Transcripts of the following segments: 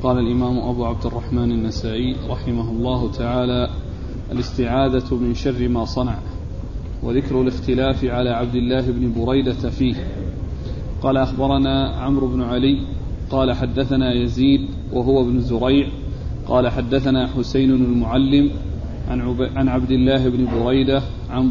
قال الإمام أبو عبد الرحمن النسائي رحمه الله تعالى: الاستعاذة من شر ما صنع. وذكر الاختلاف على عبد الله بن بريدة فيه. قال: أخبرنا عمرو بن علي قال حدثنا يزيد وهو بن زريع قال حدثنا حسين المعلم عن عبد الله بن بريدة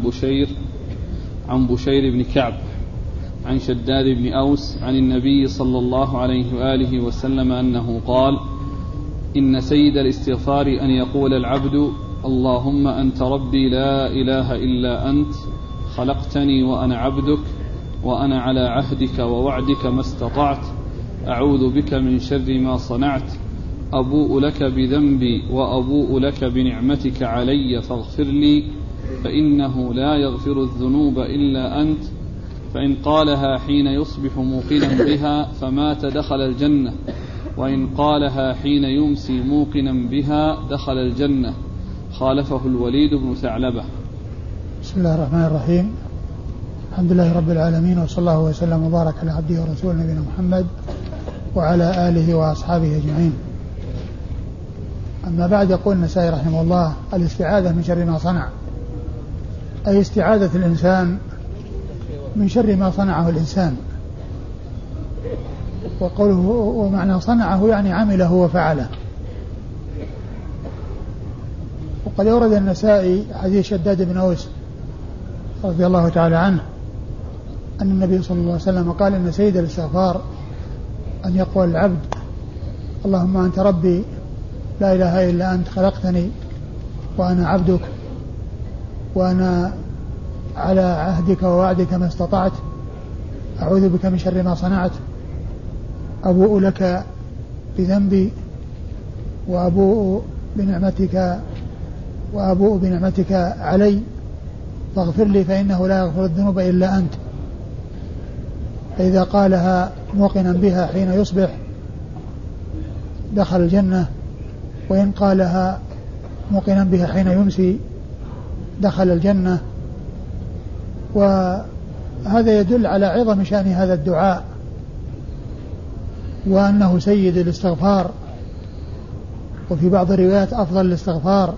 عن بشير بن كعب عن شداد بن أوس عن النبي صلى الله عليه وآله وسلم أنه قال: إن سيد الاستغفار أن يقول العبد: اللهم أنت ربي لا إله إلا أنت، خلقتني وأنا عبدك، وأنا على عهدك ووعدك ما استطعت، أعوذ بك من شر ما صنعت، أبوء لك بذنبي وأبوء لك بنعمتك علي فاغفر لي، فإنه لا يغفر الذنوب إلا أنت. فإن قالها حين يصبح موقنا بها فمات دخل الجنة، وإن قالها حين يمسي موقنا بها دخل الجنة. خالفه الوليد بن ثعلبة. بسم الله الرحمن الرحيم. الحمد لله رب العالمين، وصلى الله وسلم وبارك على عبده ورسوله نبينا محمد وعلى آله وأصحابه أجمعين. أما بعد، يقول النسائي رحمه الله: الاستعاذة من شر ما صنع، أي استعاذة الإنسان من شر ما صنعه الإنسان. وقوله ومعنى صنعه يعني عمله وفعله. وقد أورد النسائي حديث شداد بن أوس رضي الله تعالى عنه أن النبي صلى الله عليه وسلم قال: إن سيد الاستغفار أن يقول العبد: اللهم أنت ربي لا إله إلا أنت، خلقتني وأنا عبدك، وأنا على عهدك ووعدك ما استطعت، أعوذ بك من شر ما صنعت، أبوء لك بذنبي وأبوء بنعمتك علي فاغفر لي، فإنه لا يغفر الذنوب إلا أنت. فإذا قالها موقنا بها حين يصبح دخل الجنة، وإن قالها موقنا بها حين يمسي دخل الجنة. وهذا يدل على عظم شأن هذا الدعاء، وأنه سيد الاستغفار، وفي بعض الروايات أفضل الاستغفار.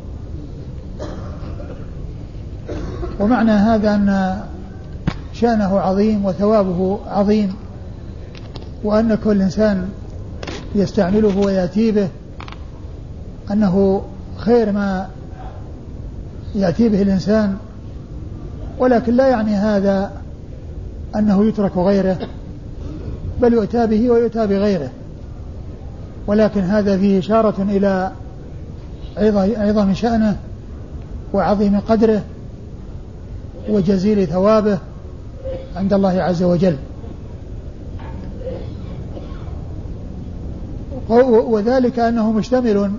ومعنى هذا أن شأنه عظيم وثوابه عظيم، وأن كل إنسان يستعمله ويأتي به أنه خير ما يأتي به الإنسان، ولكن لا يعني هذا أنه يترك غيره، بل يؤتى به ويؤتى بغيره، ولكن هذا فيه إشارة إلى عظم شأنه وعظيم قدره وجزيل ثوابه عند الله عز وجل. وذلك أنه مشتمل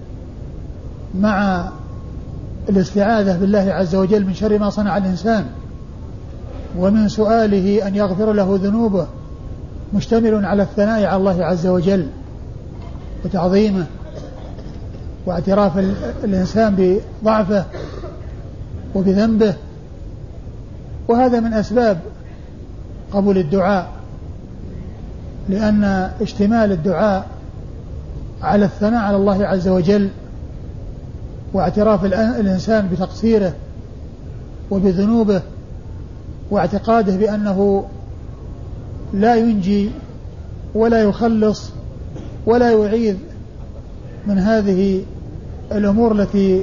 مع الاستعاذة بالله عز وجل من شر ما صنع الإنسان ومن سؤاله أن يغفر له ذنوبه، مشتمل على الثناء على الله عز وجل وتعظيمه واعتراف الإنسان بضعفه وبذنبه. وهذا من أسباب قبول الدعاء، لأن اشتمال الدعاء على الثناء على الله عز وجل واعتراف الإنسان بتقصيره وبذنوبه واعتقاده بأنه لا ينجي ولا يخلص ولا يعيذ من هذه الأمور التي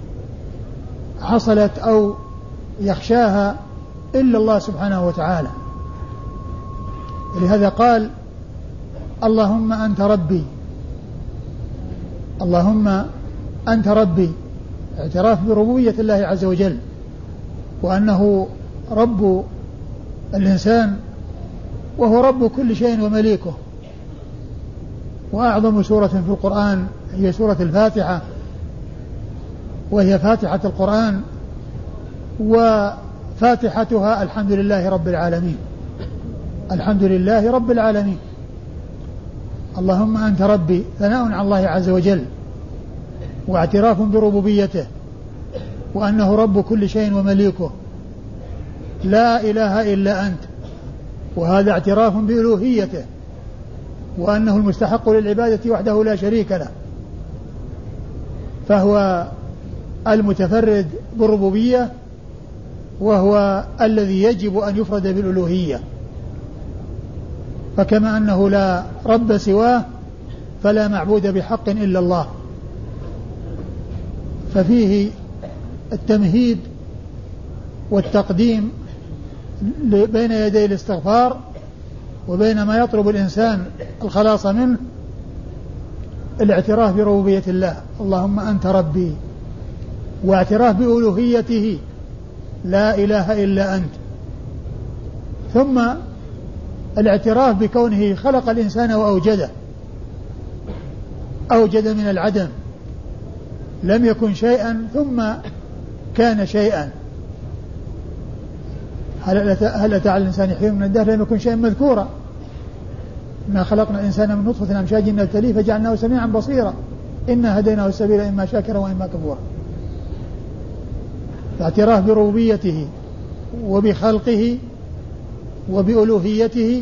حصلت أو يخشاها إلا الله سبحانه وتعالى. لهذا قال: اللهم أنت ربي، اللهم أنت ربي، اعتراف بربوبية الله عز وجل، وأنه رب الإنسان وهو رب كل شيء ومليكه. وأعظم سورة في القرآن هي سورة الفاتحة، وهي فاتحة القرآن، وفاتحتها الحمد لله رب العالمين، الحمد لله رب العالمين. اللهم أنت ربي، ثناء على الله عز وجل واعتراف بربوبيته وأنه رب كل شيء ومليكه، لا إله إلا أنت، وهذا اعتراف بألوهيته وأنه المستحق للعبادة وحده لا شريك له، فهو المتفرد بالربوبية، وهو الذي يجب أن يفرد بالألوهية. فكما أنه لا رب سواه فلا معبود بحق إلا الله. ففيه التمهيد والتقديم بين يدي الاستغفار وبين ما يطلب الإنسان الخلاص منه الاعتراف بربوبية الله، اللهم أنت ربي، واعتراف بألوهيته، لا إله إلا أنت، ثم الاعتراف بكونه خلق الإنسان وأوجده، أوجد من العدم، لم يكن شيئا ثم كان شيئا. هل أتى على الإنسان حين من الدهر لم يكن شيئا مذكورا؟ إنا خلقنا الإنسان من نطفة أمشاج نبتليه فجعلناه سميعا بصيرا إنا هديناه السبيل إما شاكرا وإما كفورا. الاعتراف بربوبيته وبخلقه وبألوهيته،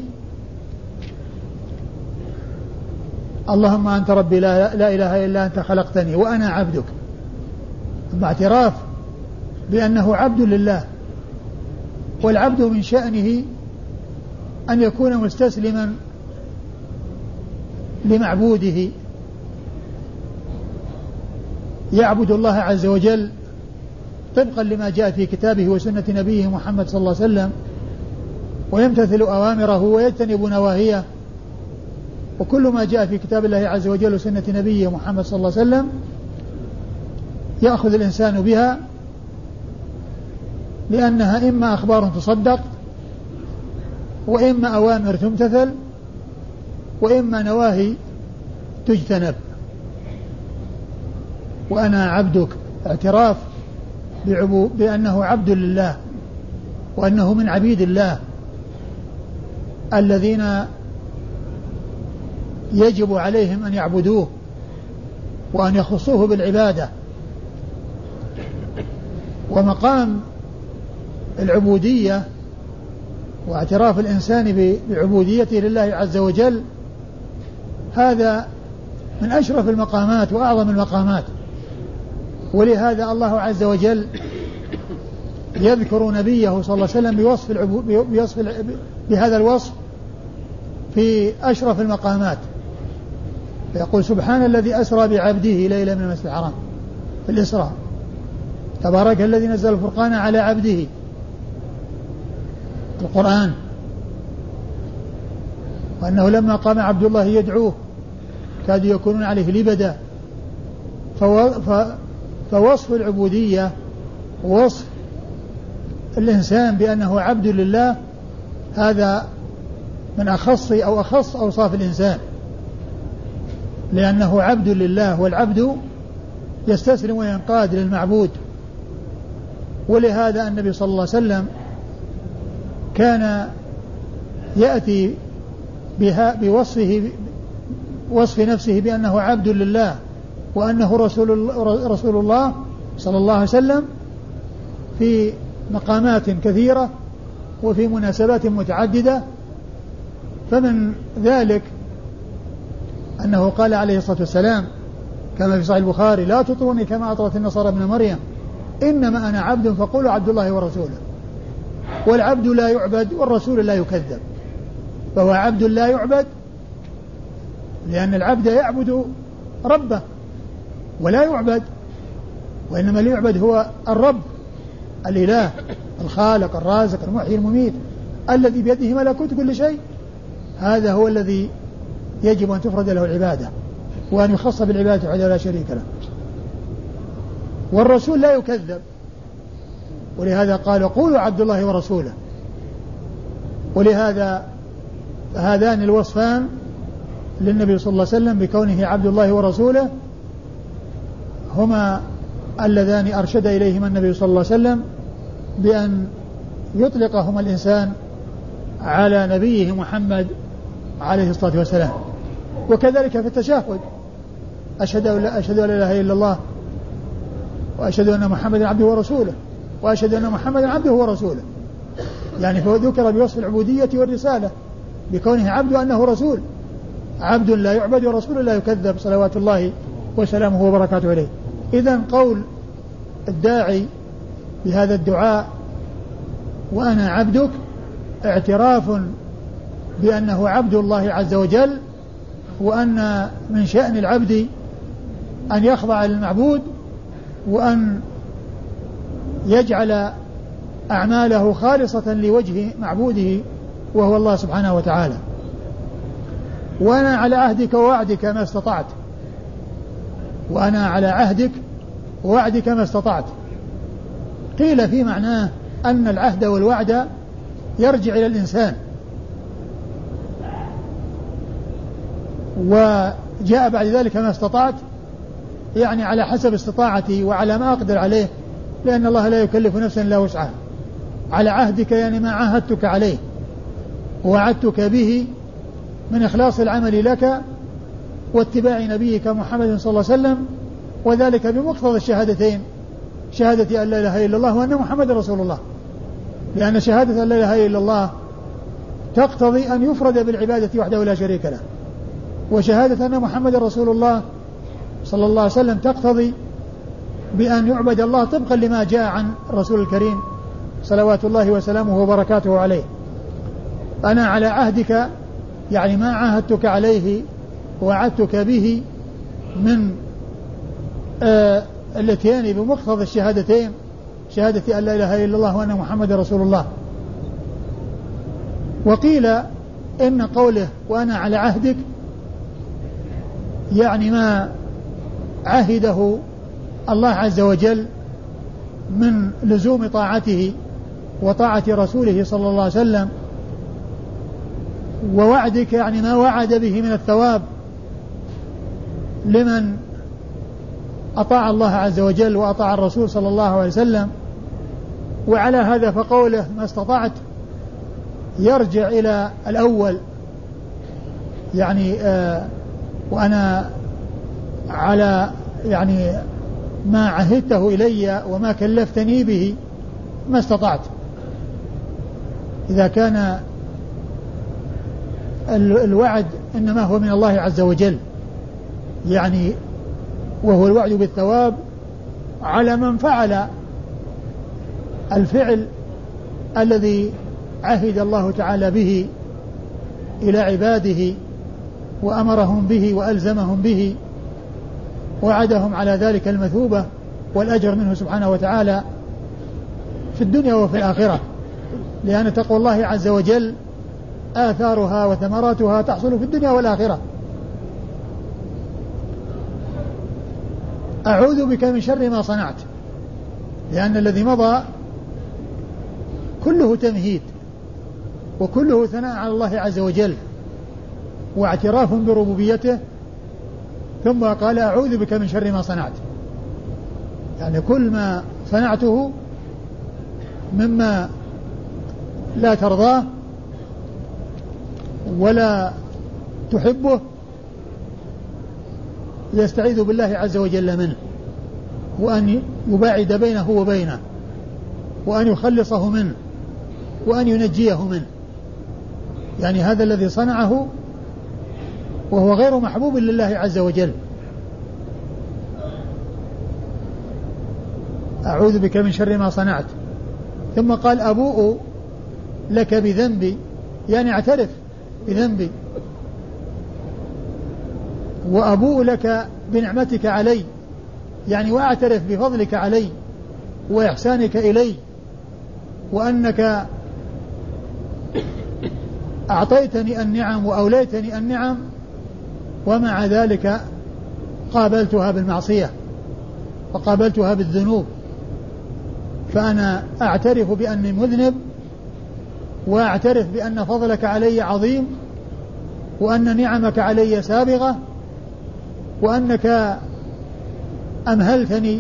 اللهم أنت ربي لا إله إلا أنت خلقتني وأنا عبدك، اعتراف بأنه عبد لله، والعبد من شأنه أن يكون مستسلما لمعبوده، يعبد الله عز وجل طبقا لما جاء في كتابه وسنة نبيه محمد صلى الله عليه وسلم، ويمتثل أوامره ويجتنب نواهيه، وكل ما جاء في كتاب الله عز وجل وسنة نبيه محمد صلى الله عليه وسلم يأخذ الإنسان بها، لأنها إما أخبار تصدق، وإما أوامر تمتثل، وإما نواهي تجتنب. وأنا عبدك، اعتراف بأنه عبد لله، وأنه من عبيد الله الذين يجب عليهم أن يعبدوه وأن يخصوه بالعبادة. ومقام العبودية واعتراف الإنسان بعبوديته لله عز وجل هذا من أشرف المقامات وأعظم المقامات، ولهذا الله عز وجل يذكر نبيه صلى الله عليه وسلم بهذا الوصف في أشرف المقامات، فيقول سبحان الذي أسرى بعبده ليلا من المسجد الحرام في الإسراء، تبارك الذي نزل الفرقان على عبده القرآن، وأنه لما قام عبد الله يدعوه كادوا يكونون عليه لبدا. فوصف العبودية ووصف الإنسان بأنه عبد لله هذا من أخص أوصاف الإنسان، لأنه عبد لله، والعبد يستسلم وينقاد للمعبود. ولهذا النبي صلى الله عليه وسلم كان يأتي وصف نفسه بأنه عبد لله وأنه رسول الله صلى الله عليه وسلم في مقامات كثيرة وفي مناسبات متعددة. فمن ذلك أنه قال عليه الصلاة والسلام كما في صحيح البخاري: لا تطروني كما أطرت النصارى ابن مريم، إنما أنا عبد فقولوا عبد الله ورسوله. والعبد لا يعبد والرسول لا يكذب، فهو عبد لا يعبد لأن العبد يعبد ربه ولا يعبد، وإنما اللي يعبد هو الرب الإله الخالق الرازق المحيي المميت الذي بيده ملكوت كل شيء. هذا هو الذي يجب أن تفرد له العبادة وأن يخص بالعبادة وحده لا شريك له. والرسول لا يكذب، ولهذا قال: قولوا عبد الله ورسوله. ولهذا هذان الوصفان للنبي صلى الله عليه وسلم بكونه عبد الله ورسوله هما اللذان أرشد إليهما النبي صلى الله عليه وسلم بأن يطلقهما الإنسان على نبيه محمد عليه الصلاة والسلام. وكذلك في التشهد: أشهد أن لا إله إلا الله وأشهد أن محمدا عبده ورسوله وأشهد أن محمدا عبده ورسوله، يعني فهو ذكر بوصف العبودية والرسالة بكونه عبد وأنه رسول، عبد لا يعبد ورسول لا يكذب صلوات الله وسلامه وبركاته عليه. إذن قول الداعي بهذا الدعاء وأنا عبدك اعتراف بأنه عبد الله عز وجل، وأن من شأن العبد أن يخضع للمعبود وأن يجعل أعماله خالصة لوجه معبوده وهو الله سبحانه وتعالى. وأنا على عهدك ووعدك ما استطعت، وأنا على عهدك ووعدك ما استطعت. قيل في معناه أن العهد والوعد يرجع إلى الإنسان، وجاء بعد ذلك ما استطعت يعني على حسب استطاعتي وعلى ما أقدر عليه، لأن الله لا يكلف نفسا إلا وسعها. على عهدك يعني ما عاهدتك عليه ووعدتك به من إخلاص العمل لك واتباع نبيك محمد صلى الله عليه وسلم، وذلك بمقتضى الشهادتين، شهادة أن لا إله إلا الله وأن محمد رسول الله، لأن شهادة أن لا إله إلا الله تقتضي أن يفرد بالعبادة وحده لا شريك له، وشهادة أن محمد رسول الله صلى الله عليه وسلم تقتضي بأن يعبد الله طبقا لما جاء عن الرسول الكريم صلوات الله وسلامه وبركاته عليه. أنا على عهدك يعني ما عاهدتك عليه ووعدتك به من الاتيان بمقتضى الشهادتين، شهادة أن لا إله إلا الله وأن محمد رسول الله. وقيل إن قوله وأنا على عهدك يعني ما عهده الله عز وجل من لزوم طاعته وطاعة رسوله صلى الله عليه وسلم، ووعدك يعني ما وعد به من الثواب لمن أطاع الله عز وجل وأطاع الرسول صلى الله عليه وسلم. وعلى هذا فقوله ما استطعت يرجع إلى الأول، يعني وأنا على يعني ما عهدته إلي وما كلفتني به ما استطعت. إذا كان الوعد إنما هو من الله عز وجل يعني، وهو الوعد بالثواب على من فعل الفعل الذي عهد الله تعالى به إلى عباده وأمرهم به وألزمهم به، وعدهم على ذلك المثوبة والأجر منه سبحانه وتعالى في الدنيا وفي الآخرة، لأن تقوى الله عز وجل آثارها وثمراتها تحصل في الدنيا والآخرة. أعوذ بك من شر ما صنعت، لأن الذي مضى كله تمهيد وكله ثناء على الله عز وجل واعتراف بربوبيته، ثم قال أعوذ بك من شر ما صنعت، يعني كل ما صنعته مما لا ترضاه ولا تحبه يستعيذ بالله عز وجل منه، وأن يباعد بينه وبينه، وأن يخلصه منه، وأن ينجيه منه. يعني هذا الذي صنعه وهو غير محبوب لله عز وجل. أعوذ بك من شر ما صنعت. ثم قال أبوء لك بذنبي، يعني اعترف بذنبي، وأبوء لك بنعمتك علي، يعني وأعترف بفضلك علي وإحسانك إلي، وأنك أعطيتني النعم وأوليتني النعم، ومع ذلك قابلتها بالمعصية وقابلتها بالذنوب. فأنا أعترف بأني مذنب، وأعترف بأن فضلك علي عظيم، وأن نعمك علي سابغة، وأنك أمهلتني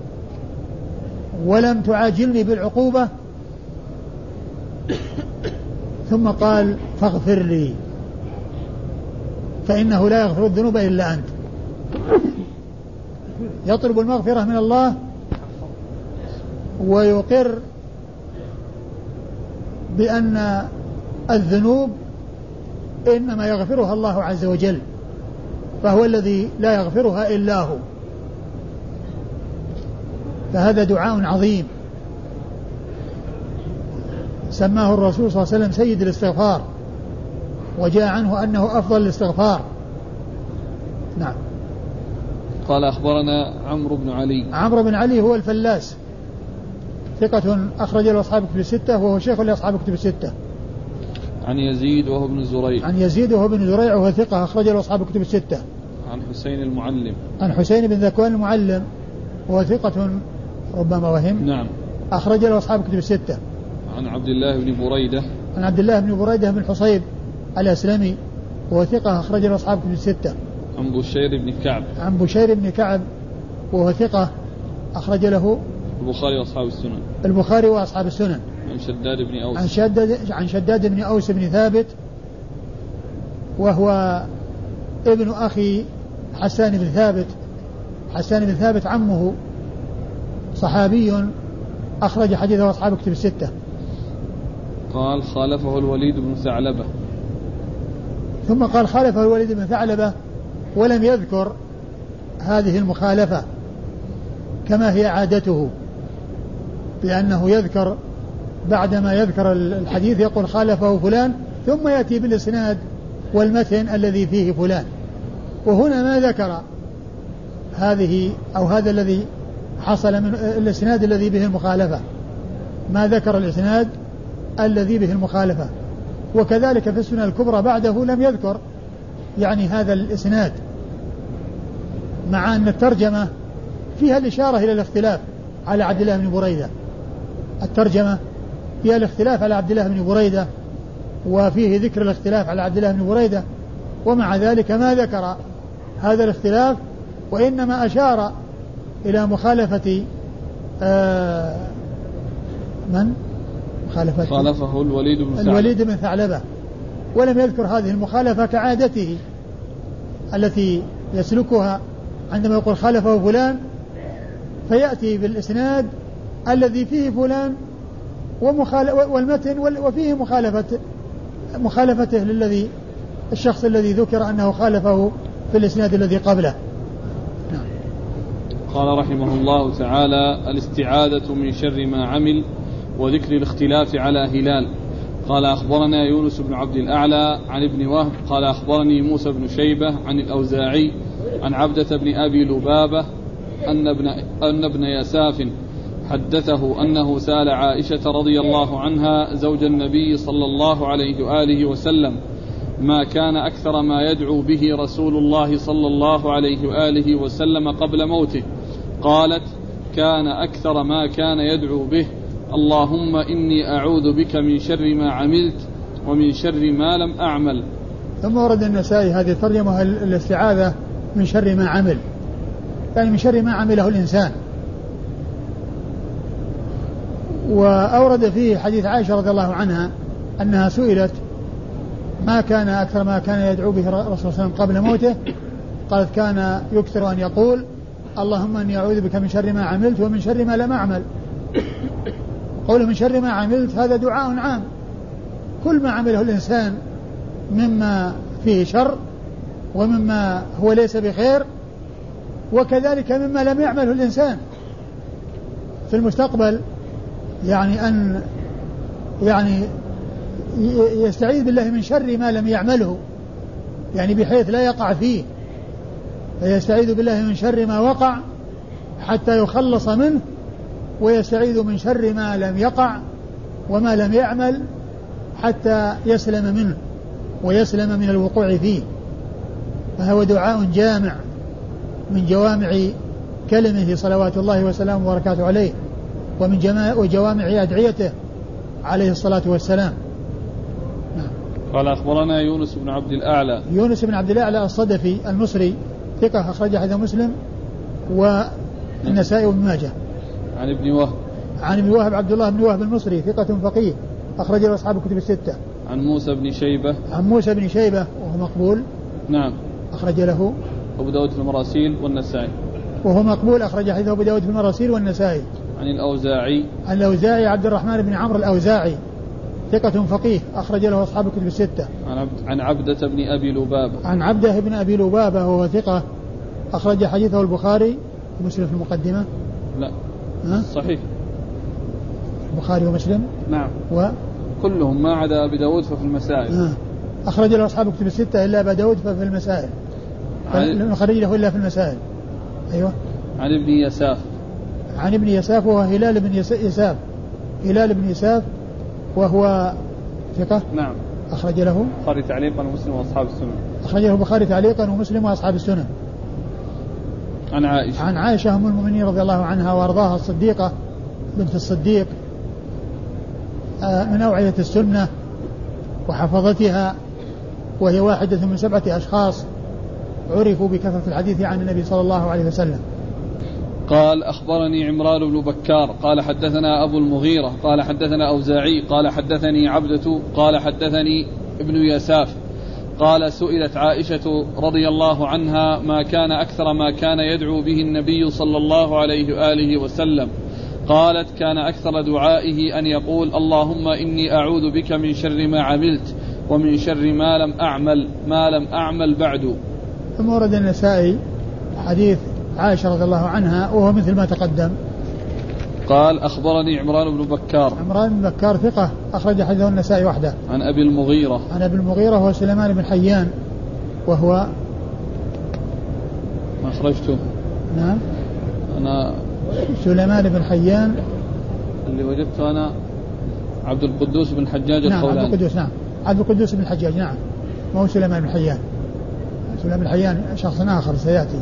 ولم تعاجلني بالعقوبة. ثم قال فاغفر لي فإنه لا يغفر الذنوب إلا أنت. يطلب المغفرة من الله ويقر بأن الذنوب إنما يغفرها الله عز وجل، فهو الذي لا يغفرها إلا هو. فهذا دعاء عظيم سماه الرسول صلى الله عليه وسلم سيد الاستغفار، وجاء عنه أنه أفضل الاستغفار. نعم. قال أخبرنا عمرو بن علي. عمرو بن علي هو الفلاس، ثقة أخرج له أصحاب كتب الستة، وهو شيخ لأصحاب كتب الستة. عن يزيد وهو ابن زريع. عن يزيد وهو ابن زريع وهو ثقة أخرج له أصحاب كتب الستة. عن حسين المعلم. عن حسين بن ذكوان المعلم وهو ثقة ربما وهم. نعم. أخرج له أصحاب كتب الستة. عن عبد الله بن بريدة. عن عبد الله بن بريدة بن حصيب الأسلمي وهو ثقة أخرج له أصحاب كتب الستة. عن بشير بن كعب. عن بشير بن كعب وهو ثقة أخرج له البخاري وأصحاب السنن. البخاري وأصحاب السنن. عن شداد بن أوس. عن شداد بن أوس بن ثابت وهو ابن أخي حسان بن ثابت. حسان بن ثابت عمه صحابي أخرج حديثه أصحاب كتب الستة. قال خالفه الوليد بن ثعلبة. ثم قال خالفه الوليد بن ثعلبة ولم يذكر هذه المخالفة كما هي عادته، بأنه يذكر بعدما يذكر الحديث يقول خالفه فلان ثم يأتي بالإسناد والمتن الذي فيه فلان، وهنا ما ذكر هذه أو هذا الذي حصل من الإسناد الذي به المخالفة، ما ذكر الإسناد الذي به المخالفة. وكذلك في السنن الكبرى بعده لم يذكر يعني هذا الإسناد، مع أن الترجمة فيها الإشارة إلى الاختلاف على عبد الله بن بريدة. الترجمة فيها الاختلاف على عبد الله بن بريدة وفيه ذكر الاختلاف على عبد الله بن بريدة، ومع ذلك ما ذكر هذا الاختلاف، وإنما أشار إلى مخالفة من؟ خالفه الوليد بن ثعلبة، ولم يذكر هذه المخالفة كعادته التي يسلكها عندما يقول خالفه فلان فيأتي بالإسناد الذي فيه فلان والمتن وفيه مخالفته للذي الشخص الذي ذكر أنه خالفه في الإسناد الذي قبله. قال رحمه الله تعالى الاستعاذة من شر ما عمل وذكر الاختلاف على هلال. قال أخبرنا يونس بن عبد الأعلى عن ابن وهب قال أخبرني موسى بن شيبة عن الأوزاعي عن عبدة بن أبي لبابة أن ابن يساف حدثه أنه سأل عائشة رضي الله عنها زوج النبي صلى الله عليه وآله وسلم ما كان أكثر ما يدعو به رسول الله صلى الله عليه وآله وسلم قبل موته. قالت كان أكثر ما كان يدعو به اللهم إني أعوذ بك من شر ما عملت ومن شر ما لم أعمل. ثم ورد النسائي هذه الترجمة الاستعاذة من شر ما عمل، يعني من شر ما عمله الإنسان. وأورد فيه حديث عائشة رضي الله عنها أنها سئلت ما كان أكثر ما كان يدعو به الرسول صلى الله عليه وسلم قبل موته، قالت كان يكثر أن يقول اللهم إني أعوذ بك من شر ما عملت ومن شر ما لم أعمل. قوله من شر ما عملت هذا دعاء عام، كل ما عمله الإنسان مما فيه شر ومما هو ليس بخير، وكذلك مما لم يعمله الإنسان في المستقبل، يعني أن يستعيذ بالله من شر ما لم يعمله، يعني بحيث لا يقع فيه، فيستعيذ بالله من شر ما وقع حتى يخلص منه، ويستعيذ من شر ما لم يقع وما لم يعمل حتى يسلم منه ويسلم من الوقوع فيه. فهو دعاء جامع من جوامع كلمه صلوات الله وسلامه وبركاته عليه، ومن جوامع أدعيته عليه الصلاة والسلام. قال أخبرنا يونس بن عبد الأعلى. يونس بن عبد الأعلى الصدفي المصري ثقة أخرج حديث مسلم والنسائي وابن ماجه. عن ابن وهب. عن ابن وهب عبد الله بن وهب المصري ثقة فقيه أخرج له أصحاب الكتب الستة. عن موسى بن شيبة. عن موسى بن شيبة وهو مقبول. نعم. أخرج له أبو داود في المراسيل والنسائي. وهو مقبول أخرج حديث أبو داود في المراسيل والنسائي. عن الأوزاعي. عن الأوزاعي عبد الرحمن بن عمرو الأوزاعي ثقة فقيه أخرج له أصحاب الكتب الستة. عن عبدة بن أبي لبابة. عن عبدة بن أبي لبابة وهو ثقة أخرج حديثه البخاري ومسلم في المقدمة. لا صحيح البخاري ومسلم. نعم كلهم ما عدا أبي داود ففي المسائل. أخرج له أصحاب الكتب الستة إلا أبا داود ففي المسائل. لم يخرج له إلا في المسائل. أيوة. عن ابن يساف. عن ابن يساف وهو هلال بن يساف. هلال بن يساف وهو ثقة. نعم. أخرج له البخاري تعليقا ومسلم وأصحاب السنن. أخرج له البخاري تعليقا ومسلم وأصحاب السنن. عن عائشة. عن عائشة أم المؤمنين رضي الله عنها وأرضاها الصديقة بنت الصديق من أوعية السنة وحفظتها، وهي واحدة من 7 أشخاص عرفوا بكثرة الحديث عن النبي صلى الله عليه وسلم. قال أخبرني عمران بن بكار قال حدثنا أبو المغيرة قال حدثنا أوزاعي قال حدثني عبدة قال حدثني ابن يساف قال سئلت عائشة رضي الله عنها ما كان أكثر ما كان يدعو به النبي صلى الله عليه وآله وسلم، قالت كان أكثر دعائه أن يقول اللهم إني أعوذ بك من شر ما عملت ومن شر ما لم أعمل بعد. ثم ورد النسائي حديث عائشة رضي الله عنها وهو مثل ما تقدم. قال أخبرني عمران بن بكار. عمران بن بكار ثقة أخرج حديثه النسائي وحده. عن أبي المغيرة. عن أبي المغيرة هو سليمان بن حيان وهو ما أخرجته. نعم أنا سليمان بن حيان اللي وجدته أنا عبد القدوس بن حجاج الخولاني. عبد القدوس نعم عبد القدوس بن حجاج نعم ما هو سليمان بن حيان. سليمان بن حيان شخص آخر سيأتي.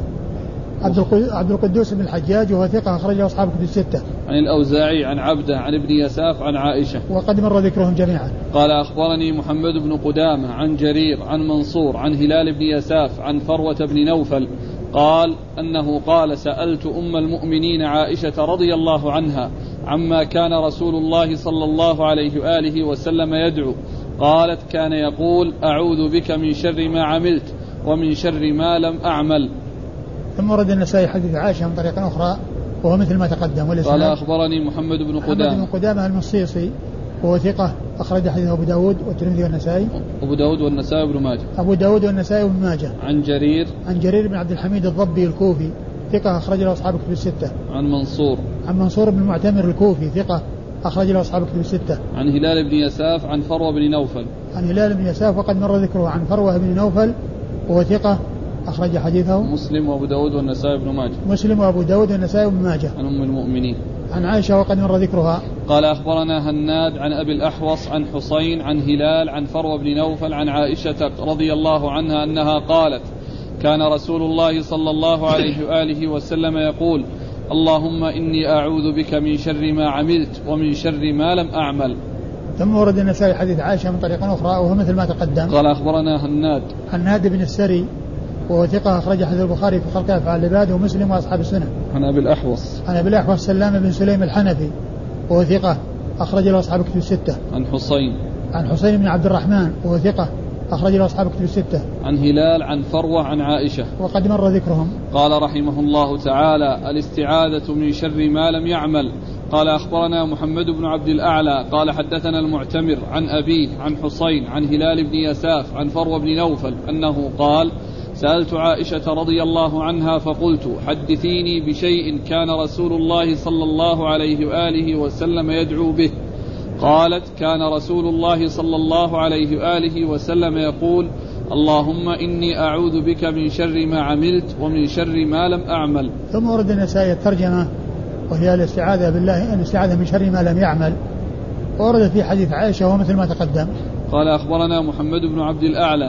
عبد القدوس بن الحجاج وهو ثقة أخرجه أصحاب الكتب الستة. عن الأوزاعي عن عبده عن ابن يساف عن عائشة وقد مر ذكرهم جميعا. قال أخبرني محمد بن قدامة عن جرير عن منصور عن هلال بن يساف عن فروة بن نوفل قال أنه قال سألت أم المؤمنين عائشة رضي الله عنها عما كان رسول الله صلى الله عليه وآله وسلم يدعو، قالت كان يقول أعوذ بك من شر ما عملت ومن شر ما لم أعمل. ثم ورد النسائي حديث عائشة من طريق أخرى وهو مثل ما تقدم. قال أخبرني محمد بن قدامة المصيصي وهو ثقة أخرج حديثه أبو داود والترمذي والنسائي. أبو داود والنسائي وابن ماجه. أبو داود والنسائي وابن ماجه. عن جرير بن عبد الحميد الضبي الكوفي ثقة أخرج له أصحاب الكتب الستة. عن منصور بن المعتمر الكوفي ثقة أخرج له أصحاب الكتب الستة. عن هلال بن يساف عن فروة بن نوفل. عن هلال بن يساف وقد مر ذكره. عن فروة بن نوفل وهو ثقة أخرج حديثه مسلم وأبو داود والنسائي بن ماجه. مسلم وأبو داود والنسائي بن ماجه. عن أم المؤمنين. عن عائشة وقد مر ذكرها. قال أخبرنا هناد عن أبي الأحوص عن حسين عن هلال عن فروة بن نوفل عن عائشة رضي الله عنها أنها قالت كان رسول الله صلى الله عليه وآله وسلم يقول اللهم إني أعوذ بك من شر ما عملت ومن شر ما لم أعمل. ثم ورد النسائي حديث عائشة من طريق أخرى وهو مثل ما تقدم. قال أخبرنا هناد بن السري وهو ثقة أخرج حديث البخاري في خلق أفعال العباد ومسلم وأصحاب السنة. عن أبي الأحوص سلام بن سليم الحنفي وهو ثقة أخرج له أصحاب الكتب الستة. عن حسين بن عبد الرحمن وهو ثقة أخرج له أصحاب الكتب الستة. عن هلال عن فروة عن عائشة وقد مر ذكرهم. قال رحمه الله تعالى الاستعاذة من شر ما لم يعمل. قال أخبرنا محمد بن عبد الأعلى قال حدثنا المعتمر عن أبيه عن حسين عن هلال بن يساف عن فروة بن نوفل أنه قال سألت عائشة رضي الله عنها فقلت حدثيني بشيء كان رسول الله صلى الله عليه وآله وسلم يدعو به، قالت كان رسول الله صلى الله عليه وآله وسلم يقول اللهم إني أعوذ بك من شر ما عملت ومن شر ما لم أعمل. ثم ورد النسائي الترجمة وهي الاستعاذة بالله الاستعاذة من شر ما لم يعمل، ورد في حديث عائشة وهو مثل ما تقدم. قال أخبرنا محمد بن عبد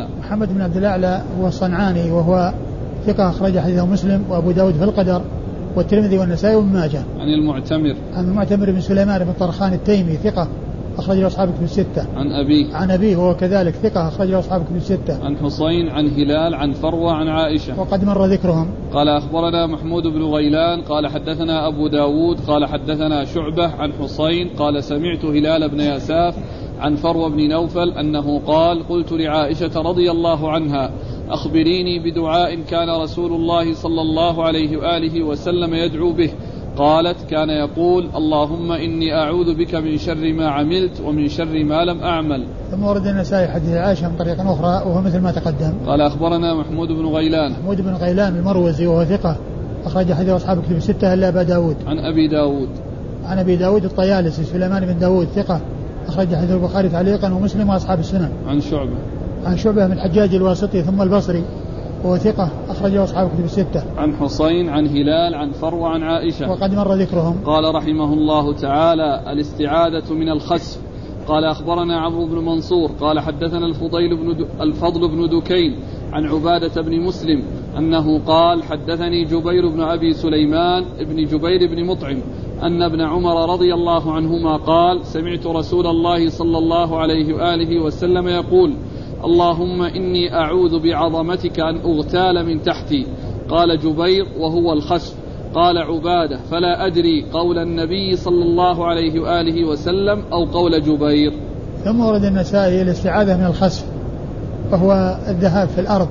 الأعلى هو الصنعاني وهو ثقة أخرج حديثه مسلم وأبو داود في القدر والترمذي والنسائي وابن ماجه. عن المعتمر بن سليمان بن طرخان التيمي ثقة أخرج له أصحاب الكتب الستة. عن أبيه وهو كذلك ثقة أخرج له أصحاب الكتب الستة. عن حسين عن هلال عن فروة عن عائشة وقد مر ذكرهم. قال أخبرنا محمود بن غيلان قال حدثنا أبو داود قال حدثنا شعبة عن حسين قال سمعت هلال بن يساف عن فروة بن نوفل أنه قال قلت لعائشة رضي الله عنها أخبريني بدعاء كان رسول الله صلى الله عليه وآله وسلم يدعو به، قالت كان يقول اللهم إني أعوذ بك من شر ما عملت ومن شر ما لم أعمل. ثم ورد النسائي حديث عائشة من طريق أخرى وهو مثل ما تقدم. قال أخبرنا محمود بن غيلان. محمود بن غيلان المروزي وهو ثقة أخرج حديث أصحاب كتب الستة إلا أبا داود. عن أبي داود الطيالسي سليمان بن داود ثقة أخرج حديث البخاري تعليقا ومسلم وأصحاب السنن. عن شعبة من الحجاج الواسطي ثم البصري وهو ثقة أخرجه أصحاب كتب الستة. عن حسين عن هلال عن فروة عن عائشة وقد مر ذكرهم. قال رحمه الله تعالى الاستعاذة من الخسف. قال أخبرنا عمرو بن منصور قال حدثنا الفضل بن دكين عن عبادة بن مسلم أنه قال حدثني جبير بن أبي سليمان بن جبير بن مطعم أن ابن عمر رضي الله عنهما قال سمعت رسول الله صلى الله عليه وآله وسلم يقول اللهم إني أعوذ بعظمتك أن أغتال من تحتي. قال جبير وهو الخسف. قال عبادة فلا أدري قول النبي صلى الله عليه وآله وسلم أو قول جبير. ثم ورد النسائي الاستعاذة من الخسف وهو الذهاب في الأرض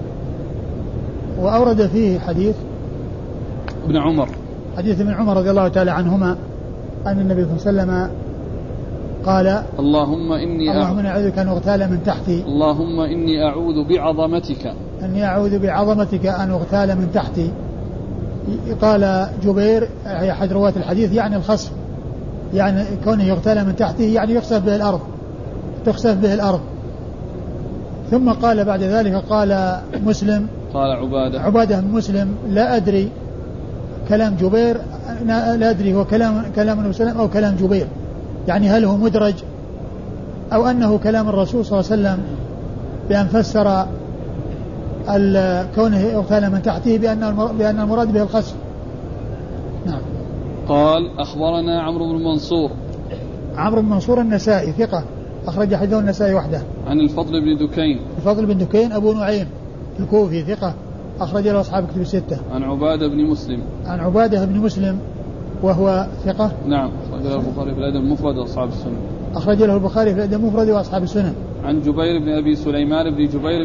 وأورد فيه حديث ابن عمر رضي الله تعالى عنهما أن النبي صلى الله عليه وسلم قال اللهم إني أعوذ بك أن أغتال من تحتي. اللهم إني أعوذ بعظمتك أن أغتال من تحتي. قال جبير أحد رواة الحديث يعني الخسف يعني كونه يغتال من تحته يعني تخسف به الأرض. ثم قال بعد ذلك قال مسلم قال عبادة بن مسلم لا أدري كلام جبير لا أدري هو كلام النبي صلى الله عليه وسلم أو كلام جبير يعني هل هو مدرج أو أنه كلام الرسول صلى الله عليه وسلم بأن فسر كونه يغتال من تحته بأن المراد به الخسف. نعم. قال أخبرنا عمرو بن منصور النسائي ثقة أخرج حديثه النسائي وحده. عن الفضل بن دكين أبو نعيم الكوفي ثقة أخرج له أصحاب كتب الستة. عن عبادة بن مسلم وهو ثقة. نعم أخرج له البخاري في الأدب المفرد وأصحاب السنن. عن جبير بن أبي سليمان بن جبير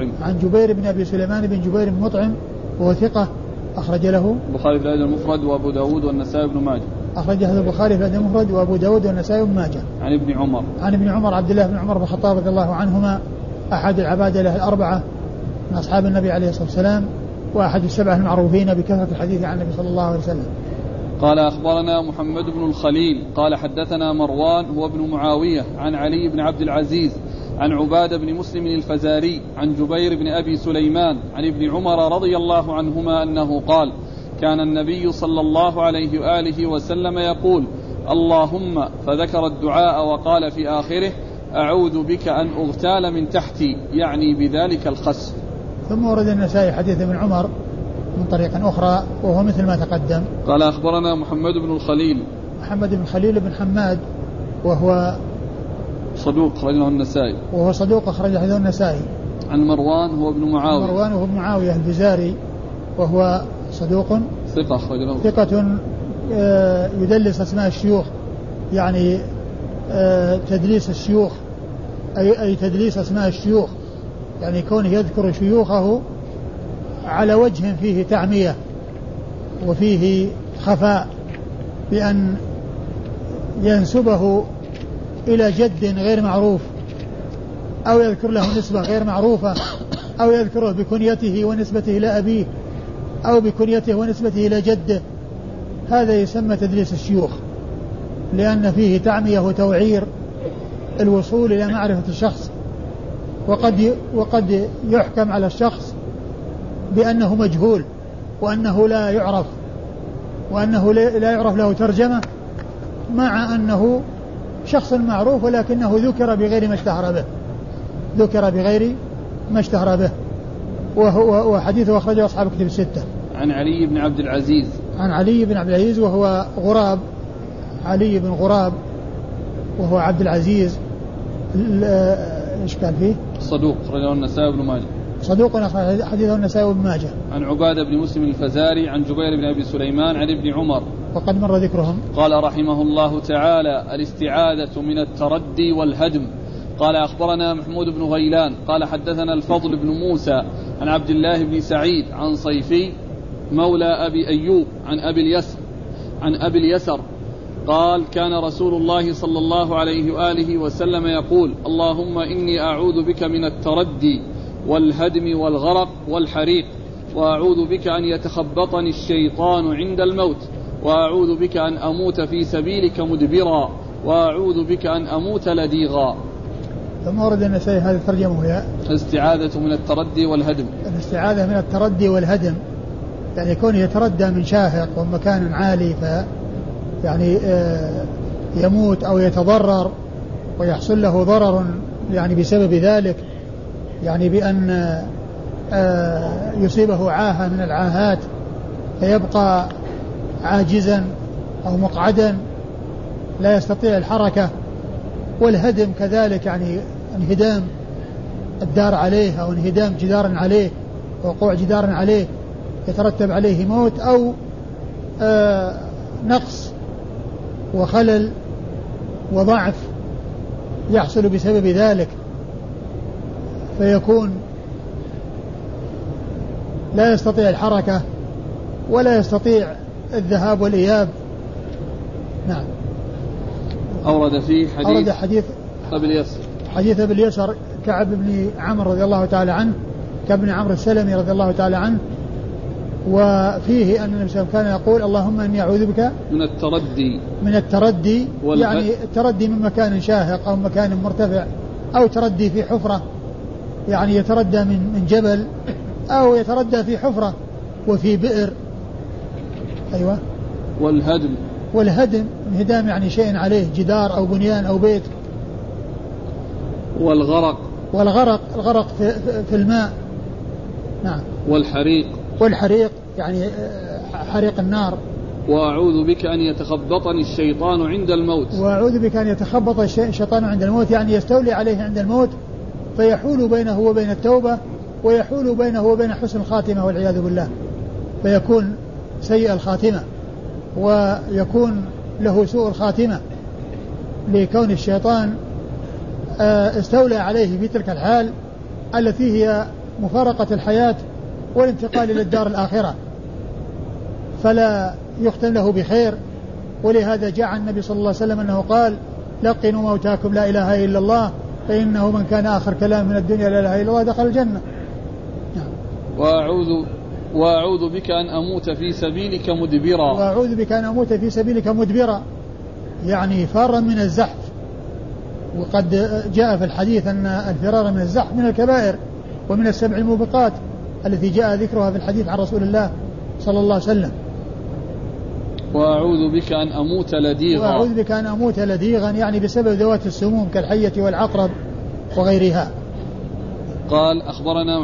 بن مطعم وهو ثقة أخرج له البخاري في الأدب المفرد وأبو داود والنسائي بن ماجه. أخرج له البخاري في الأدب المفرد وأبو داود والنسائي بن ماجه. عن ابن عمر عبد الله بن عمر بن الخطاب رضي الله عنهما أحد العبادة له الأربعة من أصحاب النبي عليه الصلاة والسلام وأحد السبعة المعروفين بكثرة الحديث عن النبي صلى الله عليه وسلم. قال أخبرنا محمد بن الخليل قال حدثنا مروان هو ابن معاوية عن علي بن عبد العزيز عن عبادة بن مسلم الفزاري عن جبير بن أبي سليمان عن ابن عمر رضي الله عنهما أنه قال كان النبي صلى الله عليه وآله وسلم يقول اللهم فذكر الدعاء وقال في آخره أعوذ بك أن أغتال من تحتي يعني بذلك الخسف. ثم ورد النسائي حديث ابن عمر من طريق أخرى وهو مثل ما تقدم. قال أخبرنا محمد بن الخليل بن حماد وهو صدوق أخرج حديثه النسائي. عن مروان هو ابن معاوية الفزاري وهو صدوق ثقة يدلس أسماء الشيوخ يعني تدليس الشيوخ أي تدليس أسماء الشيوخ يعني كونه يذكر شيوخه على وجه فيه تعمية وفيه خفاء بأن ينسبه إلى جد غير معروف أو يذكر له نسبة غير معروفة أو يذكره بكنيته ونسبته إلى أبيه أو بكنيته ونسبته إلى جده. هذا يسمى تدليس الشيوخ لأن فيه تعمية وتوعير الوصول إلى معرفة الشخص وقد يحكم على الشخص بأنه مجهول وأنه لا يعرف لا يعرف له ترجمة مع أنه شخص معروف ولكنه ذكر بغير ما اشتهر به وهو حديثه أخرجه أصحاب كتب الستة. عن علي بن عبد العزيز وهو غراب علي بن غراب وهو عبد العزيز ايش كان فيه صدوق أخرجه النسائي بن ماجه حديثه النسائي بن ماجه. عن عبادة بن مسلم الفزاري عن جبير بن أبي سليمان عن ابن عمر وقد مر ذكرهم. قال رحمه الله تعالى الاستعاذة من التردي والهدم. قال أخبرنا محمود بن غيلان قال حدثنا الفضل بن موسى عن عبد الله بن سعيد عن صيفي مولى أبي أيوب عن أبي اليسر عن أبي اليسر قال كان رسول الله صلى الله عليه وآله وسلم يقول اللهم إني أعوذ بك من التردي والهدم والغرق والحريق وأعوذ بك أن يتخبطني الشيطان عند الموت وأعوذ بك أن أموت في سبيلك مدبرا وأعوذ بك أن أموت لديغا. ثم ورد النسائي هذه الترجمة وهي الاستعاذة من التردي والهدم. الاستعاذة من التردي والهدم يعني يكون يتردى من شاهق ومكان عالي يعني يموت أو يتضرر ويحصل له ضرر يعني بسبب ذلك يعني بأن يصيبه عاهة من العاهات فيبقى عاجزا أو مقعدا لا يستطيع الحركة. والهدم كذلك يعني انهدام الدار عليه أو انهدام جدار عليه وقوع جدار عليه يترتب عليه موت أو نقص وخلل وضعف يحصل بسبب ذلك فيكون لا يستطيع الحركة ولا يستطيع الذهاب والإياب. نعم. أورد فيه حديث أبي اليسر كعب بن عمرو رضي الله تعالى عنه كعب بن عمرو السلمي رضي الله تعالى عنه وفيه أن النبي صلى الله عليه وسلم كان يقول اللهم إني أعوذ بك من التردي يعني التردي من مكان شاهق أو مكان مرتفع أو تردي في حفرة يعني يتردى من جبل أو يتردى في حفرة وفي بئر. أيوة. والهدم انهدام يعني شيء عليه جدار أو بنيان أو بيت. الغرق في الماء. نعم. والحريق يعني حريق النار. وأعوذ بك أن يتخبطني الشيطان عند الموت. وأعوذ بك أن يتخبط الشيطان عند الموت يعني يستولي عليه عند الموت فيحول بينه وبين التوبة ويحول بينه وبين حسن الخاتمة والعياذ بالله فيكون سيء الخاتمة ويكون له سوء الخاتمة لكون الشيطان استولى عليه في تلك الحال التي هي مفارقة الحياة والانتقال إلى الدار الآخرة فلا يختم له بخير. ولهذا جاء عن النبي صلى الله عليه وسلم أنه قال لقنوا موتاكم لا إله إلا الله فإنه من كان آخر كلام من الدنيا لا إله إلا الله دخل الجنة. وأعوذ بك أن أموت في سبيلك مدبرا. وأعوذ بك أن أموت في سبيلك مدبرا يعني فارا من الزحف. وقد جاء في الحديث أن الفرار من الزحف من الكبائر ومن السبع الموبقات التي جاء ذكرها في الحديث عن رسول الله صلى الله عليه وسلم. وأعوذ بك أن أموت لديغا يعني بسبب ذوات السموم كالحية والعقرب وغيرها. قال أخبرنا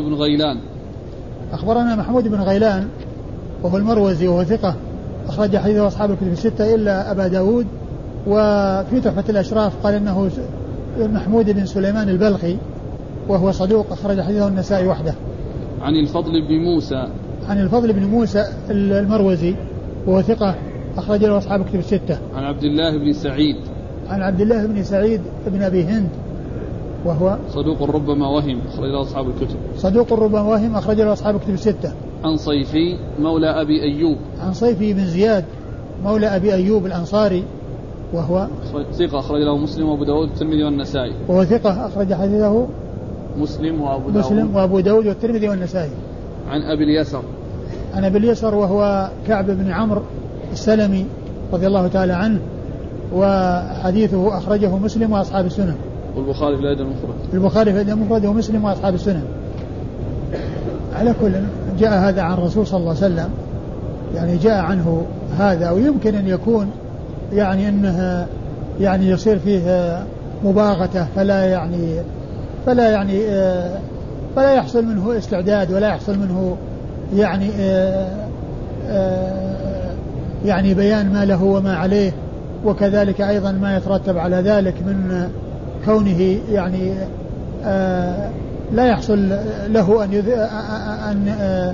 محمود بن غيلان وهو المروزي وهو ثقة أخرج حديثه أصحاب الكتب الستة إلا أبا داود. وفي تحفة الأشراف قال إنه محمود بن سليمان البلخي وهو صدوق أخرج حديثه النسائي وحده. عن الفضل بن موسى المروزي وهو ثقة أخرج له أصحاب الكتب الستة. عن عبد الله بن سعيد بن أبي هند وهو صدوق ربما وهم أخرج له أصحاب الكتب الستة. عن صيفي بن زياد مولى أبي أيوب الأنصاري وهو ثقة أخرج له مسلم وأبو داود والترمذي والنسائي. وهو ثقة أخرج حديثه مسلم وأبو داود والترمذي والنسائي. عن أبي اليسر وهو كعب بن عمرو السلمي رضي الله تعالى عنه وحديثه أخرجه مسلم وأصحاب السنن. والبخاري في الأدب المفرد ومسلم وأصحاب السنن. على كل جاء هذا عن الرسول صلى الله عليه وسلم يعني جاء عنه هذا ويمكن أن يكون يعني أنها يعني يصير فيه مباغتة فلا يحصل منه استعداد ولا يحصل منه يعني بيان ما له وما عليه وكذلك أيضا ما يترتب على ذلك من كونه يعني لا يحصل له أن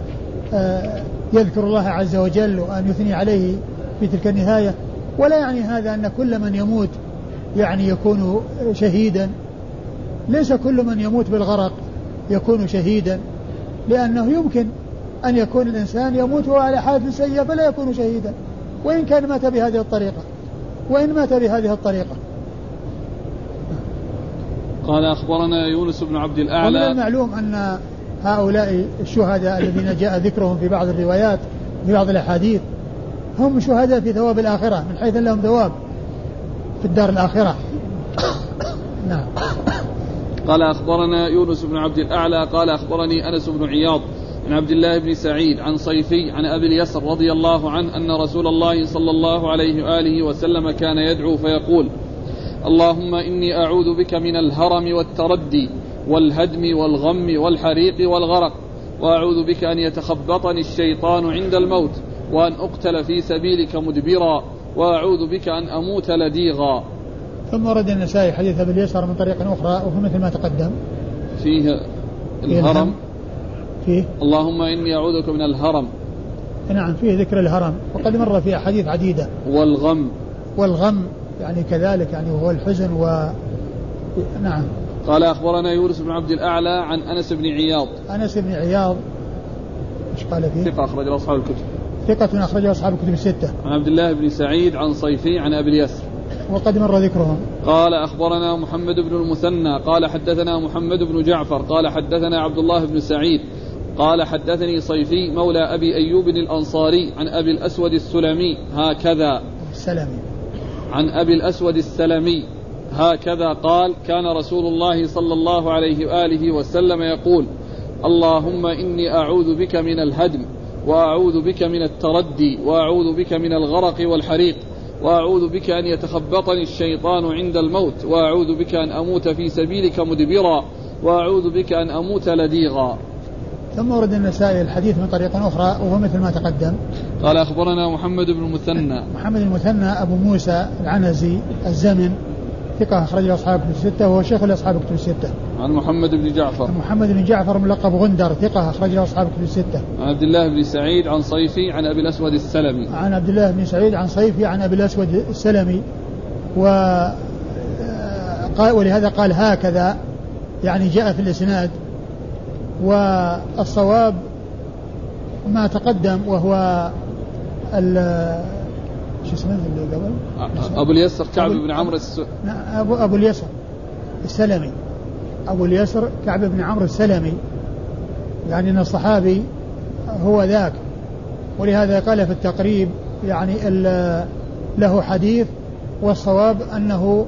يذكر الله عز وجل وأن يثني عليه في تلك النهاية. ولا يعني هذا أن كل من يموت يعني يكون شهيدا. ليس كل من يموت بالغرق يكون شهيدا لأنه يمكن أن يكون الإنسان يموت وهو على حالة سيئة فلا يكون شهيدا وإن كان مات بهذه الطريقة، وإن مات بهذه الطريقة. قال أخبرنا يونس بن عبد الأعلى. ومن المعلوم أن هؤلاء الشهداء الذين جاء ذكرهم في بعض الروايات في بعض الأحاديث هم شهداء في ثواب الآخرة، من حيث لهم ثواب في الدار الآخرة. نعم. قال أخبرنا يونس بن عبد الأعلى قال أخبرني أنس بن عياض عن عبد الله بن سعيد عن صيفي عن أبي اليسر رضي الله عنه أن رسول الله صلى الله عليه وآله وسلم كان يدعو فيقول: اللهم إني أعوذ بك من الهرم والتردي والهدم والغم والحريق والغرق، وأعوذ بك أن يتخبطني الشيطان عند الموت، وأن أقتل في سبيلك مدبرا، وأعوذ بك أن أموت لديغا. ثم ورد النسائي حديث أبي اليسر من طريق أخرى وهو مثل ما تقدم فيه الهرم، فيه اللهم إني أعوذ بك من الهرم. نعم فيه ذكر الهرم، وقد مر في أحاديث عديدة. والغم يعني كذلك يعني وهو الحزن نعم. قال أخبرنا يونس بن عبد الأعلى عن أنس بن عياض. أنس بن عياض إيش قال فيه؟ ثقة أخرج أصحاب الكتب. ثقة أخرج أصحاب الكتب الستة. عن عبد الله بن سعيد عن صيفي عن أبي اليسر وقد مر ذكرهم. قال أخبرنا محمد بن المثنى قال حدثنا محمد بن جعفر قال حدثنا عبد الله بن سعيد قال حدثني صيفي مولى أبي أيوب الأنصاري عن أبي الأسود السلمي هكذا عن أبي الأسود السلمي هكذا قال: كان رسول الله صلى الله عليه وآله وسلم يقول: اللهم إني أعوذ بك من الهدم، وأعوذ بك من التردي، وأعوذ بك من الغرق والحريق، وأعوذ بك أن يتخبطني الشيطان عند الموت، وأعوذ بك أن أموت في سبيلك مدبرا، وأعوذ بك أن أموت لديغا. ثم ورد النسائي الحديث من طريق أخرى وهو مثل ما تقدم. قال أخبرنا محمد بن المثنى. محمد المثنى أبو موسى العنزي الزمن ثقة أخرج أصحاب الكتب الستة وهو شيخ لأصحاب الكتب الستة. عن محمد بن جعفر. محمد بن جعفر ملقب غندر ثقة أخرج أصحاب الكتب الستة. عن عبد الله بن سعيد عن صيفي عن أبي الأسود السلمي. عن عبد الله بن سعيد عن صيفي عن أبي الأسود السلمي ولهذا قال هكذا يعني جاء في الإسناد، والصواب ما تقدم وهو شو اسمه اللي قبل أبو اليسر كعب بن عمرو أبو اليسر السلمي. أبو اليسر كعب بن عمرو السلمي، يعني أن الصحابي هو ذاك، ولهذا قال في التقريب يعني له حديث، والصواب أنه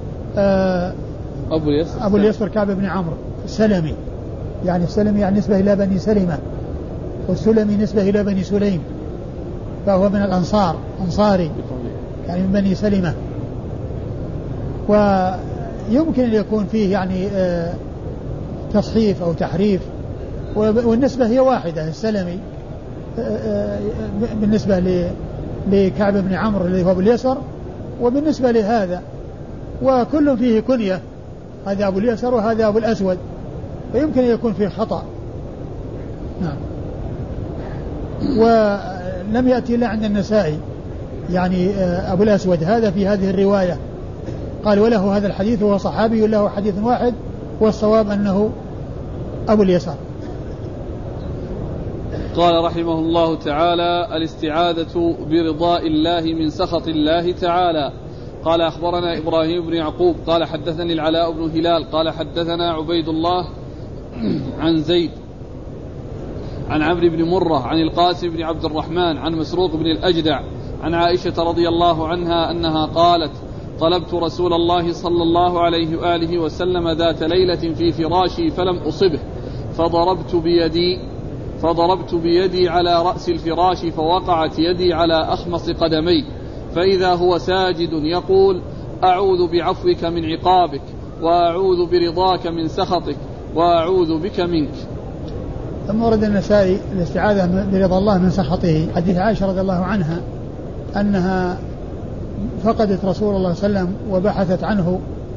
أبو اليسر كعب بن عمرو السلمي، يعني السلمي يعني نسبة إلى بني سلمة، والسلمي نسبة إلى بني سليم، فهو من الأنصار أنصاري يعني من بني سلمة. ويمكن أن يكون فيه يعني تصحيف أو تحريف، والنسبة هي واحدة، السلمي بالنسبة لكعب بن عمرو اللي هو أبو اليسر، وبالنسبة لهذا وكل فيه كنية، هذا أبو اليسر وهذا أبو الأسود، فيمكن أن يكون فيه خطأ. نعم. ولم يأتي إلا عند النسائي يعني أبو الأسود هذا في هذه الرواية، قال وله هذا الحديث وهو صحابي له حديث واحد، والصواب أنه أبو اليسار. قال رحمه الله تعالى: الاستعاذة برضاء الله من سخط الله تعالى. قال أخبرنا إبراهيم بن يعقوب قال حدثني العلاء بن هلال قال حدثنا عبيد الله عن زيد عن عمرو بن مرة عن القاسم بن عبد الرحمن عن مسروق بن الأجدع عن عائشة رضي الله عنها أنها قالت: طلبت رسول الله صلى الله عليه وآله وسلم ذات ليلة في فراشي فلم أصبه، فضربت بيدي على رأس الفراش فوقعت يدي على أخمص قدمي، فإذا هو ساجد يقول: أعوذ بعفوك من عقابك، وأعوذ برضاك من سخطك، وأعوذ بك منك. ثم ورد النسائي الاستعاذة برضا الله من سخطه، حديث عائشة رضي الله عنها أنها فقدت رسول الله صلى الله عليه وسلم وبحثت عنه،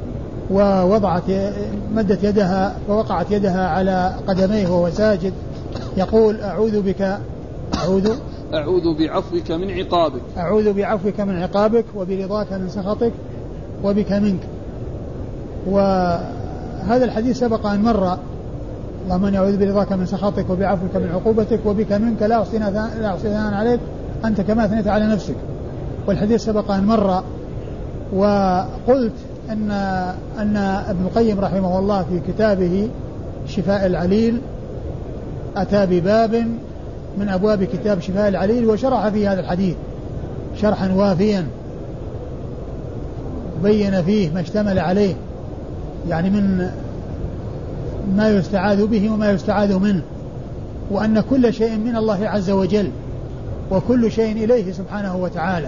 مدت يدها فوقعت يدها على قدميه وهو ساجد يقول: أعوذ بعفوك من عقابك، أعوذ بعفوك من عقابك، وبرضاك من سخطك، وبك منك. وهذا الحديث سبق أن مر: اللهم إني أعوذ برضاك من سخطك وبعفوك من عقوبتك وبك منك لا أحصي ثناء عليك أنت كما أثنيت على نفسك. والحديث سبق أن مر. وقلت أن ابن القيم رحمه الله في كتابه شفاء العليل أتى بباب من أبواب كتاب شفاء العليل وشرح في هذا الحديث شرحا وافيا بين فيه ما اشتمل عليه، يعني من ما يستعاذ به وما يستعاذ منه، وأن كل شيء من الله عز وجل وكل شيء إليه سبحانه وتعالى.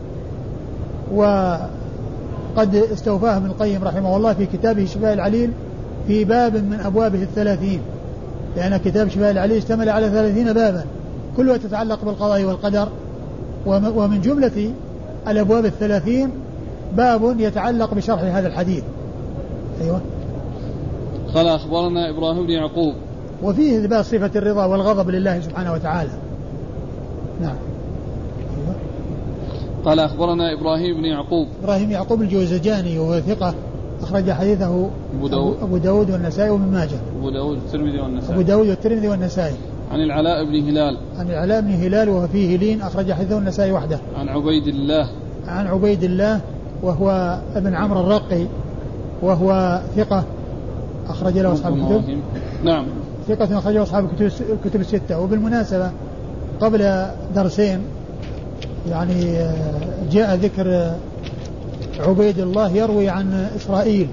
وقد استوفاه ابن القيم رحمه الله في كتابه شفاء العليل في باب من أبوابه 30، لأن كتاب شفاء العليل اشتمل على 30 بابا كلها تتعلق بالقضاء والقدر، ومن جملة الأبواب 30 باب يتعلق بشرح هذا الحديث. أيوة. قال أخبرنا إبراهيم بن يعقوب وفيه إثبات صفة الرضا والغضب لله سبحانه وتعالى. نعم. أيوة. قال أخبرنا إبراهيم بن يعقوب يعقوب الجوزجاني وهو ثقة أخرج حديثه أبو داود والنسائي وابن ماجه. أبو داود والترمذي والنسائي. عن العلاء بن هلال وهو فيه لين أخرج حديثه النسائي وحده. عن عبيد الله وهو ابن عمرو الرقي وهو ثقة أخرج له أصحاب الكتب. نعم. ثقة أخرج له أصحاب الكتب الستة. وبالمناسبة قبل درسين يعني جاء ذكر عبيد الله يروي عن إسرائيل.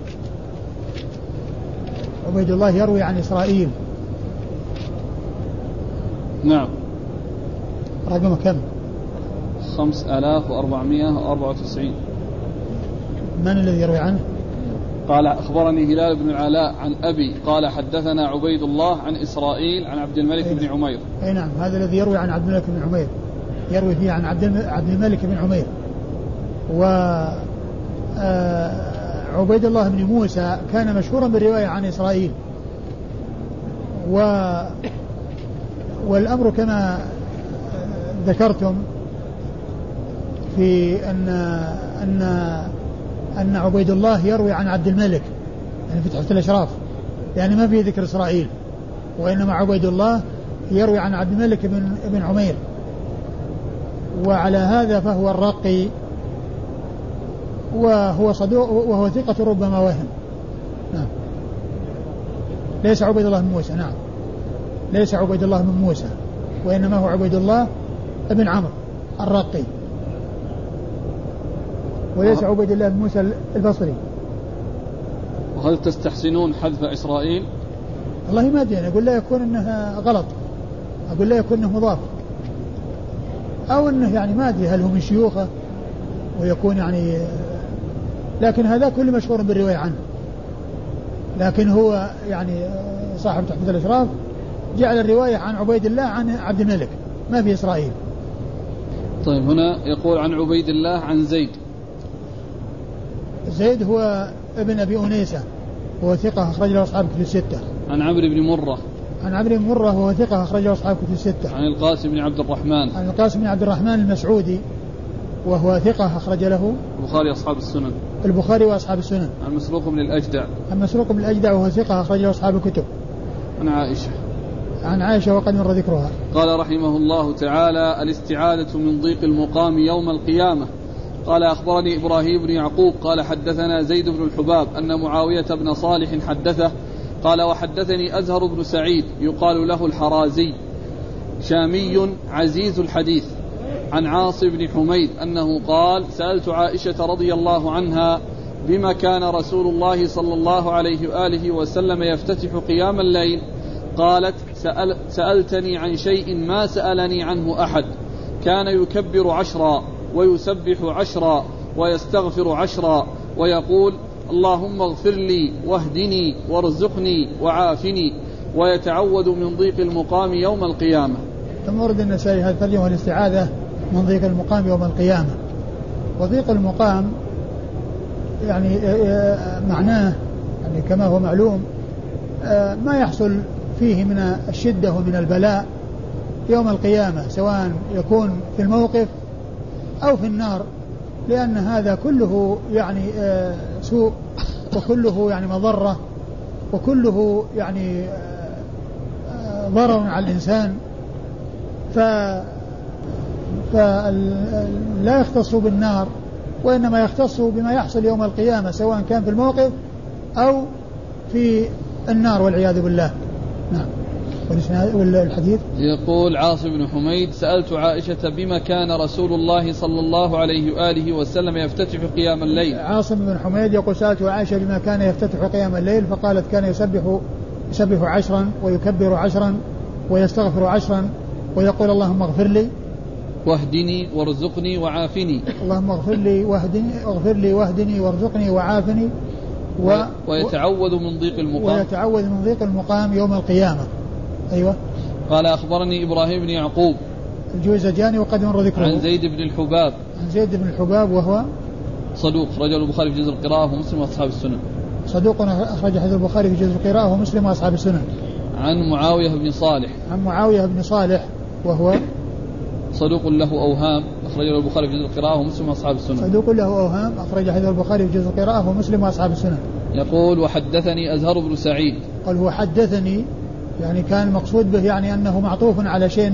نعم. رقم كم؟ 5494. من الذي يروي عنه؟ قال أخبرني هلال بن العلاء عن أبي قال حدثنا عبيد الله عن إسرائيل عن عبد الملك بن عمير. أي نعم، هذا الذي يروي عن عبد الملك بن عمير، يروي فيه عن عبد الملك بن عمير. وعبيد الله بن موسى كان مشهورا بالرواية عن إسرائيل. والأمر كما ذكرتم في أن عبيد الله يروي عن عبد الملك، يعني في تحفة الأشراف، يعني ما في ذكر إسرائيل، وإنما عبيد الله يروي عن عبد الملك بن عمير. وعلى هذا فهو الرقي، وهو صدوق وهو ثقة ربما وهم. نعم. ليس عبيد الله بن موسى. نعم، ليس عبيد الله بن موسى، وإنما هو عبيد الله بن عمرو الرقي، وليس عبيد الله بن موسى البصري. وهل تستحسنون حذف إسرائيل؟ والله ما أدري، أقول لا يكون أنها غلط، أقول لا يكون أنه مضاف، أو أنه يعني ما أدري هل هو من شيوخه ويكون يعني، لكن هذا كله مشهور بالرواية عنه. لكن هو يعني صاحب تحفة الأشراف جعل الرواية عن عبيد الله عن عبد الملك، ما في إسرائيل. طيب، هنا يقول عن عبيد الله عن زيد هو ابن أبي أنيسة وهو ثقة أخرج له أصحاب كتب الستة. عن عمرو بن مرة وهو ثقة أخرج له أصحاب كتب الستة. عن القاسم بن عبد الرحمن المسعودي وهو ثقة أخرج له البخاري وأصحاب السنن. عن مسروق بن الأجدع وهو ثقة أخرج له أصحاب الكتب. عن عائشة وقد مر ذكرها. قال رحمه الله تعالى: الاستعاذة من ضيق المقام يوم القيامة. قال أخبرني إبراهيم بن يعقوب قال حدثنا زيد بن الحباب أن معاوية بن صالح حدثه قال: وحدثني أزهر بن سعيد يقال له الحرازي، شامي عزيز الحديث، عن عاص بن حميد أنه قال: سألت عائشة رضي الله عنها بما كان رسول الله صلى الله عليه وآله وسلم يفتتح قيام الليل؟ قالت: سألتني عن شيء ما سألني عنه أحد، كان يكبر 10 ويسبح 10 ويستغفر 10 ويقول: اللهم اغفر لي واهدني وارزقني وعافني، ويتعوذ من ضيق المقام يوم القيامة. ثم ورد النسائي هذا الترجمة والاستعاذة من ضيق المقام يوم القيامة. وضيق المقام يعني معناه يعني كما هو معلوم ما يحصل فيه من الشدة ومن البلاء يوم القيامة، سواء يكون في الموقف أو في النار، لأن هذا كله يعني سوء، وكله يعني مضرة، وكله يعني ضرر على الإنسان. فلا يختص بالنار، وإنما يختص بما يحصل يوم القيامة سواء كان في الموقف أو في النار والعياذ بالله. نعم. والحديث يقول عاصم بن حميد: سألت عائشة بما كان رسول الله صلى الله عليه وآله وسلم يفتتح قيام الليل. عاصم بن حميد يقول: سألت عائشة بما كان يفتتح قيام الليل، فقالت: كان يسبح 10 ويكبر 10 ويستغفر 10 ويقول: اللهم اغفر لي واهدني وارزقني وعافني. اللهم اغفر لي واهدني وارزقني وعافني. ويتعوذ من ضيق المقام يوم القيامة. أيوة. قال: أخبرني إبراهيم بن يعقوب الجوزجاني وقد مر ذكره. عن زيد بن الحباب وهو صدوق، رجل البخاري في جزء القراءة ومسلم وأصحاب السنن. صدوق أخرج حديث البخاري في جزء القراءة ومسلم وأصحاب السنن. عن معاوية بن صالح وهو صدوق له أوهام، أخرج له البخاري في جزء القراءة ومسلم وأصحاب السنن. صدوق له أوهام، أخرج حديث البخاري في جزء القراءة ومسلم وأصحاب السنن. يقول: وحدثني أزهر بن سعيد. قال: هو حدثني، يعني كان المقصود به يعني أنه معطوف على شيء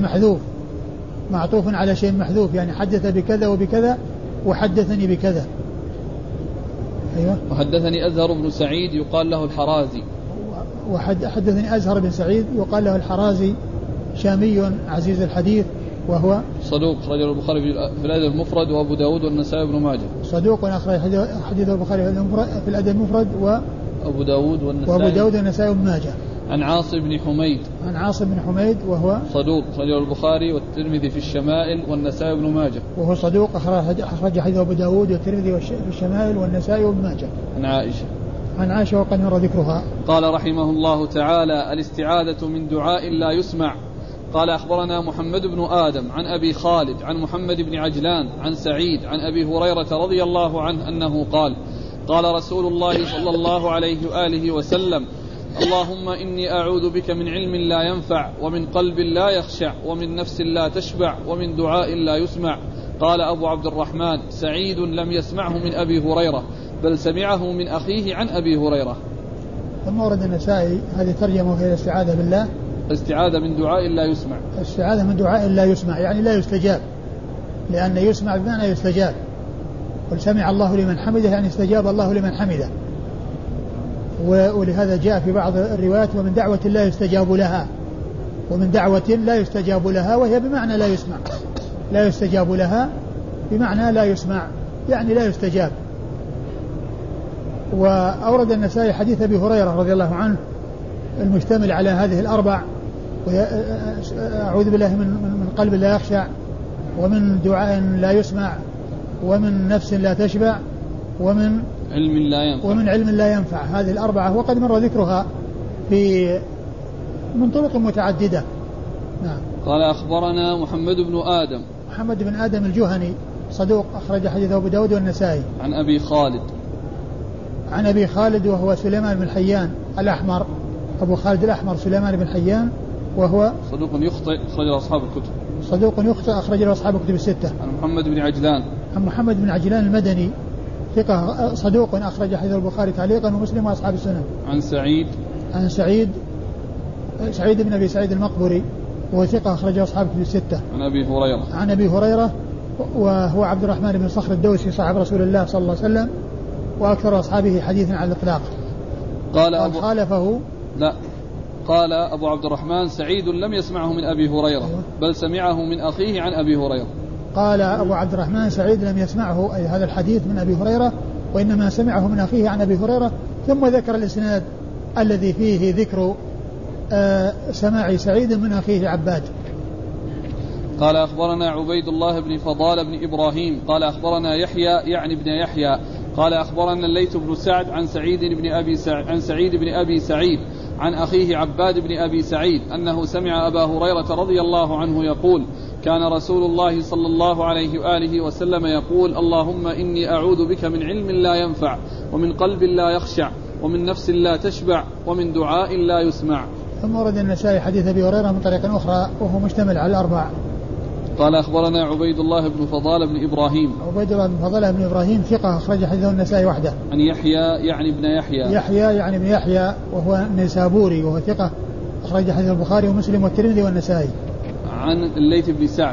محذوف، يعني حدث بكذا وبكذا وحدثني بكذا. أيوة. وحدثني أزهر بن سعيد يقال له الحرازي. وحدثني أزهر بن سعيد يقال له الحرازي، شامي عزيز الحديث، وهو صدوق، رجل البخاري في الأدب المفرد وأبو داود والنسائي بن ماجه. صدوق أخرج حديث البخاري في الأدب المفرد وأبو داود والنسائي بن ماجه. عن عاصم بن حميد وهو صدوق، رجل البخاري والترمذي في الشمائل والنسائي بن ماجه. وهو صدوق أخرج حديث أبو داود والترمذي في الشمائل والنسائي بن ماجه. عن عائشة وقد مر ذكرها. قال رحمه الله تعالى: الاستعاذة من دعاء لا يسمع. قال: أخبرنا محمد بن آدم عن أبي خالد عن محمد بن عجلان عن سعيد عن أبي هريرة رضي الله عنه أنه قال: قال رسول الله صلى الله عليه وآله وسلم: اللهم إني أعوذ بك من علم لا ينفع ومن قلب لا يخشع ومن نفس لا تشبع ومن دعاء لا يسمع. قال أبو عبد الرحمن: سعيد لم يسمعه من أبي هريرة بل سمعه من أخيه عن أبي هريرة. ثم ورد النسائي هذه ترجمة وهي الاستعاذة بالله، الاستعاذة من دعاء لا يسمع. الاستعاذة من دعاء لا يسمع يعني لا يستجاب، لأن يسمع بمعنى يستجاب. قل سمع الله لمن حمده يعني استجاب الله لمن حمده. ولهذا جاء في بعض الروايات: ومن دعوة لا يستجاب لها، ومن دعوة لا يستجاب لها، وهي بمعنى لا يسمع. لا يستجاب لها بمعنى لا يسمع يعني لا يستجاب. وأورد النسائي حديث أبي هريرة رضي الله عنه المشتمل على هذه الأربع: أعوذ بالله من قلب لا يخشع، ومن دعاء لا يسمع، ومن نفس لا تشبع، ومن علم لا ينفع. هذه الأربعة وقد مر ذكرها من طرق متعددة. نعم. قال: أخبرنا محمد بن آدم الجهني صدوق، أخرج حديث أبو داود والنسائي. عن أبي خالد وهو سليمان بن حيان الأحمر، أبو خالد الأحمر سليمان بن حيان، وهو صدوق يخطئ، أخرج له أصحاب الكتب الستة. عن محمد بن عجلان المدني، ثقة صدوق، أخرج حديث البخاري تعليقا ومسلم وأصحاب السنن. عن سعيد بن أبي سعيد المقبري، وهو ثقة، أخرج أصحاب الكتب الستة. عن أبي هريرة وهو عبد الرحمن بن صخر الدوسي صاحب رسول الله صلى الله عليه وسلم، وأكثر أصحابه حديثا على الإطلاق. قال أبو عبد الرحمن: سعيد لم يسمعه من أبي هريرة بل سمعه من أخيه عن أبي هريرة. قال أبو عبد الرحمن: سعيد لم يسمعه أي هذا الحديث من أبي هريرة، وإنما سمعه من أخيه عن أبي هريرة. ثم ذكر الإسناد الذي فيه ذكر سماع سعيد من أخيه عباد. قال: أخبرنا عبيد الله بن فضال بن إبراهيم قال: أخبرنا يحيى يعني ابن يحيى قال: أخبرنا الليث بن سعد عن سعيد بن أبي سعيد عن أخيه عباد بن أبي سعيد أنه سمع أبا هريرة رضي الله عنه يقول: كان رسول الله صلى الله عليه وآله وسلم يقول: اللهم إني أعوذ بك من علم لا ينفع ومن قلب لا يخشع ومن نفس لا تشبع ومن دعاء لا يسمع. ثم ورد النسائي حديث أبي هريرة من طريق أخرى وهو مشتمل على الأربع. قال: أخبرنا عبيد الله بن فضال بن إبراهيم. عبيد الله بن فضال بن إبراهيم ثقة، أخرج حديثه النسائي وحده. عن يحيى يعني ابن يحيى وهو نيسابوري، وهو ثقة، أخرج حديث البخاري ومسلم والترمذي والنسائي. عن الليث بن سعد.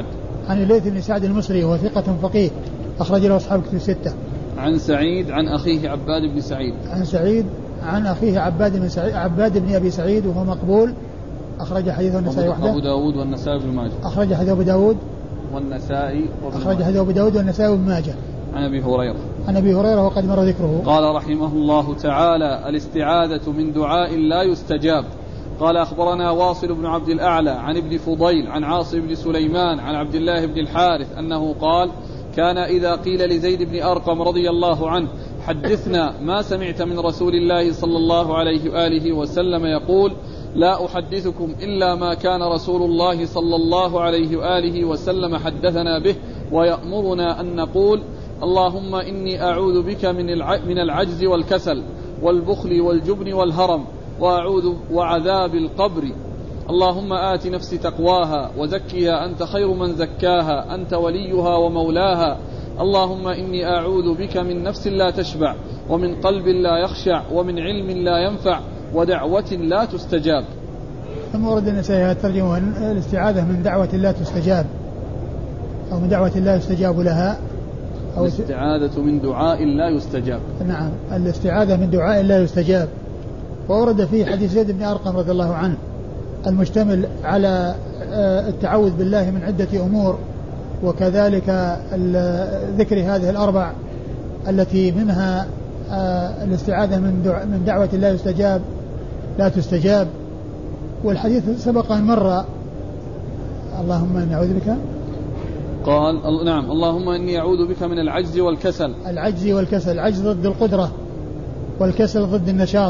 عن الليث بن سعد المصري وهو ثقة فقيه أخرج له أصحاب الكتب الستة. عن سعيد عن أخيه عباد بن سعيد. عن سعيد عن أخيه عباد بن أبي سعيد وهو مقبول أخرج حديثه النسائي وحده. أبو داود والنسائي بن ماجه. أخرج حديث أبو داود والنسائي أخرج حديث أبو داود والنسائي بن ماجه. عن أبي هريرة. عن أبي هريرة وقد مر ذكره. قال رحمه الله تعالى: الاستعاذة من دعاء لا يستجاب. قال أخبرنا واصل بن عبد الأعلى عن ابن فضيل عن عاصم بن سليمان عن عبد الله بن الحارث أنه قال: كان إذا قيل لزيد بن أرقم رضي الله عنه: حدثنا ما سمعت من رسول الله صلى الله عليه وآله وسلم يقول: لا أحدثكم إلا ما كان رسول الله صلى الله عليه وآله وسلم حدثنا به ويأمرنا أن نقول: اللهم إني أعوذ بك من العجز والكسل والبخل والجبن والهرم وعذاب القبر. اللهم آت نفسي تقواها وزكها أنت خير من زكاها أنت وليها ومولاها. اللهم إني أعوذ بك من نفس لا تشبع ومن قلب لا يخشع ومن علم لا ينفع ودعوة لا تستجاب. ثم ورد النسائي الترجمة الاستعاذة من دعوة لا تستجاب أو من دعوة لا يستجاب لها أو الاستعاذة من دعاء لا يستجاب. نعم الاستعاذة من دعاء لا يستجاب. وورد فيه حديث زيد بن أرقم رضي الله عنه المشتمل على التعوذ بالله من عدة أمور وكذلك ذكر هذه الأربع التي منها الاستعاذة من دعوة لا تستجاب. والحديث سبق أن مر. اللهم إني أعوذ بك قال نعم اللهم إني أعوذ بك من العجز والكسل. العجز ضد القدرة والكسل ضد النشاط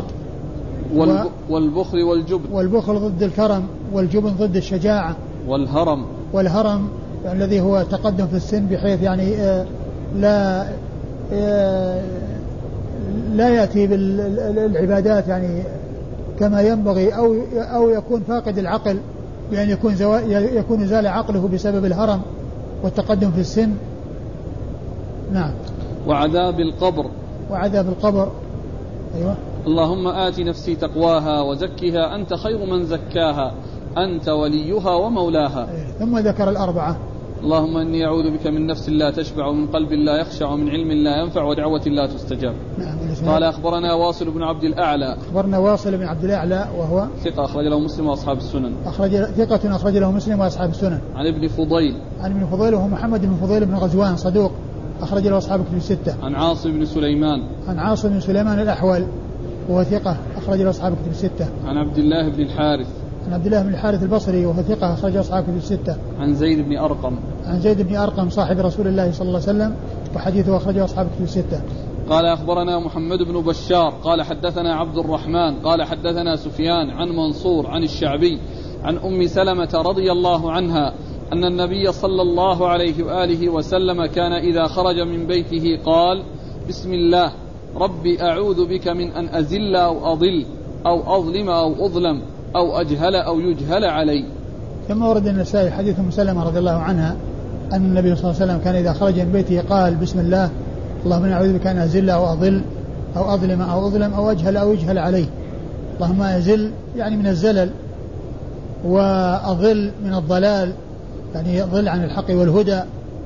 والبخل ضد الكرم والجبن ضد الشجاعة والهرم الذي هو تقدم في السن بحيث يعني لا يأتي بالعبادات يعني كما ينبغي أو يكون فاقد العقل بأن يكون زال عقله بسبب الهرم والتقدم في السن. نعم. وعذاب القبر. أيوة. اللهم آت نفسي تقواها وزكها أنت خير من زكاها أنت وليها ومولاها. ثم ذكر الأربعة. اللهم إني أعوذ بك من نفس لا تشبع ومن قلب لا يخشع ومن علم لا ينفع ودعوة لا تستجاب. نعم. قال أخبرنا واصل بن عبد الأعلى. أخبرنا واصل بن عبد الأعلى وهو ثقة أخرج له مسلم وأصحاب السنن. ثقة أخرج له مسلم وأصحاب السنن. عن ابن فضيل وهو محمد بن فضيل بن غزوان صدوق أخرج له أصحاب الكتب الستة. عن عاصم بن سليمان الأحول وهو ثقة أخرج له أصحاب الكتب الستة. عن عبد الله بن الحارث البصري وهو ثقة أخرج له أصحاب الكتب الستة. عن زيد بن أرقم صاحب رسول الله صلى الله عليه وسلم وحديثه أخرجه أصحاب الكتب الستة. قال أخبرنا محمد بن بشار قال حدثنا عبد الرحمن قال حدثنا سفيان عن منصور عن الشعبي عن أم سلمة رضي الله عنها أن النبي صلى الله عليه وآله وسلم كان إذا خرج من بيته قال: بسم الله ربي أعوذ بك من أن أزل أو أضل أو أظلم أو أظلم أو أجهل أو يجهل علي. ثم ورد النسائي حديث أم سلمة رضي الله عنها أن النبي صلى الله عليه وسلم كان إذا خرج من بيته قال: بسم الله اللهم أعوذ بك أن أزل أو أضل أو أظلم أو أظلم أو أجهل أو يجهل علي. اللهم أزل يعني من الزلل وأضل من الضلال يعني ضل عن الحق والهدى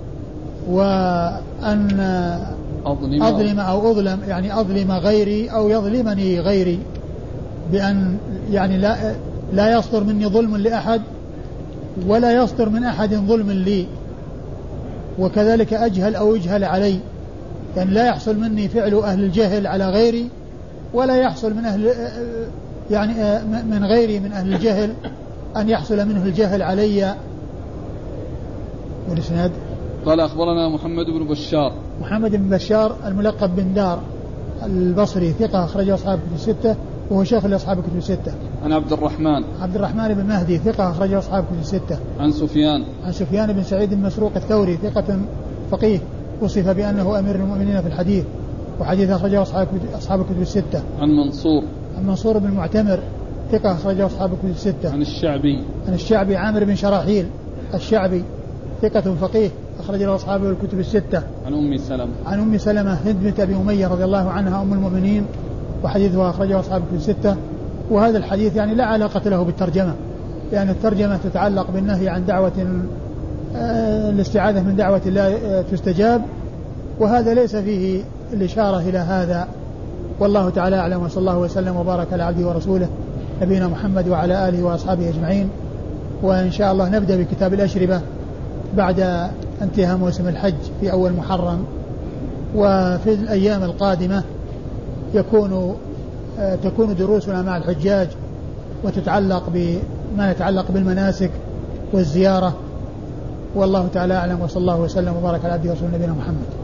وأن أظلم أو أظلم يعني أظلم غيري أو يظلمني غيري بأن يعني لا يصدر مني ظلم لأحد ولا يصدر من أحد ظلم لي. وكذلك أجهل أو يجهل علي يعني لا يحصل مني فعل أهل الجهل على غيري ولا يحصل من أهل يعني من غيري من أهل الجهل أن يحصل منه الجهل علي. والإسناد قال أخبرنا محمد بن بشار الملقب بن دار البصري ثقة أخرجه أصحاب الكتب الستة وهو شيخ لأصحاب الكتب الستة. عن عبد الرحمن بن مهدي ثقة أخرجه أصحاب الكتب الستة. عن سفيان بن سعيد المسروق الثوري ثقة فقيه وصف بأنه أمير المؤمنين في الحديث وحديث أخرجه أصحاب الكتب الستة. عن منصور بن معتمر ثقة أخرجه أصحاب الكتب الستة. عن الشعبي عامر بن شراحيل الشعبي ثقة فقيه أخرج له أصحاب الكتب الستة. عن أم سلمة هند بنت أبي أمية رضي الله عنها أم المؤمنين وحديثها أخرجه أصحاب الكتب الستة. وهذا الحديث يعني لا علاقة له بالترجمة لأن الترجمة تتعلق بالنهي عن دعوة الاستعاذة من دعوة الله تستجاب، وهذا ليس فيه الإشارة إلى هذا. والله تعالى أعلم، وصلى الله وسلم وبارك على عبده ورسوله نبينا محمد وعلى آله وأصحابه أجمعين. وإن شاء الله نبدأ بكتاب الأشربة بعد انتهاء موسم الحج في أول محرم. وفي الأيام القادمة تكون دروسنا مع الحجاج وتتعلق بما يتعلق بالمناسك والزيارة. والله تعالى أعلم، وصلى الله وسلم وبارك على عبده ورسوله نبينا محمد.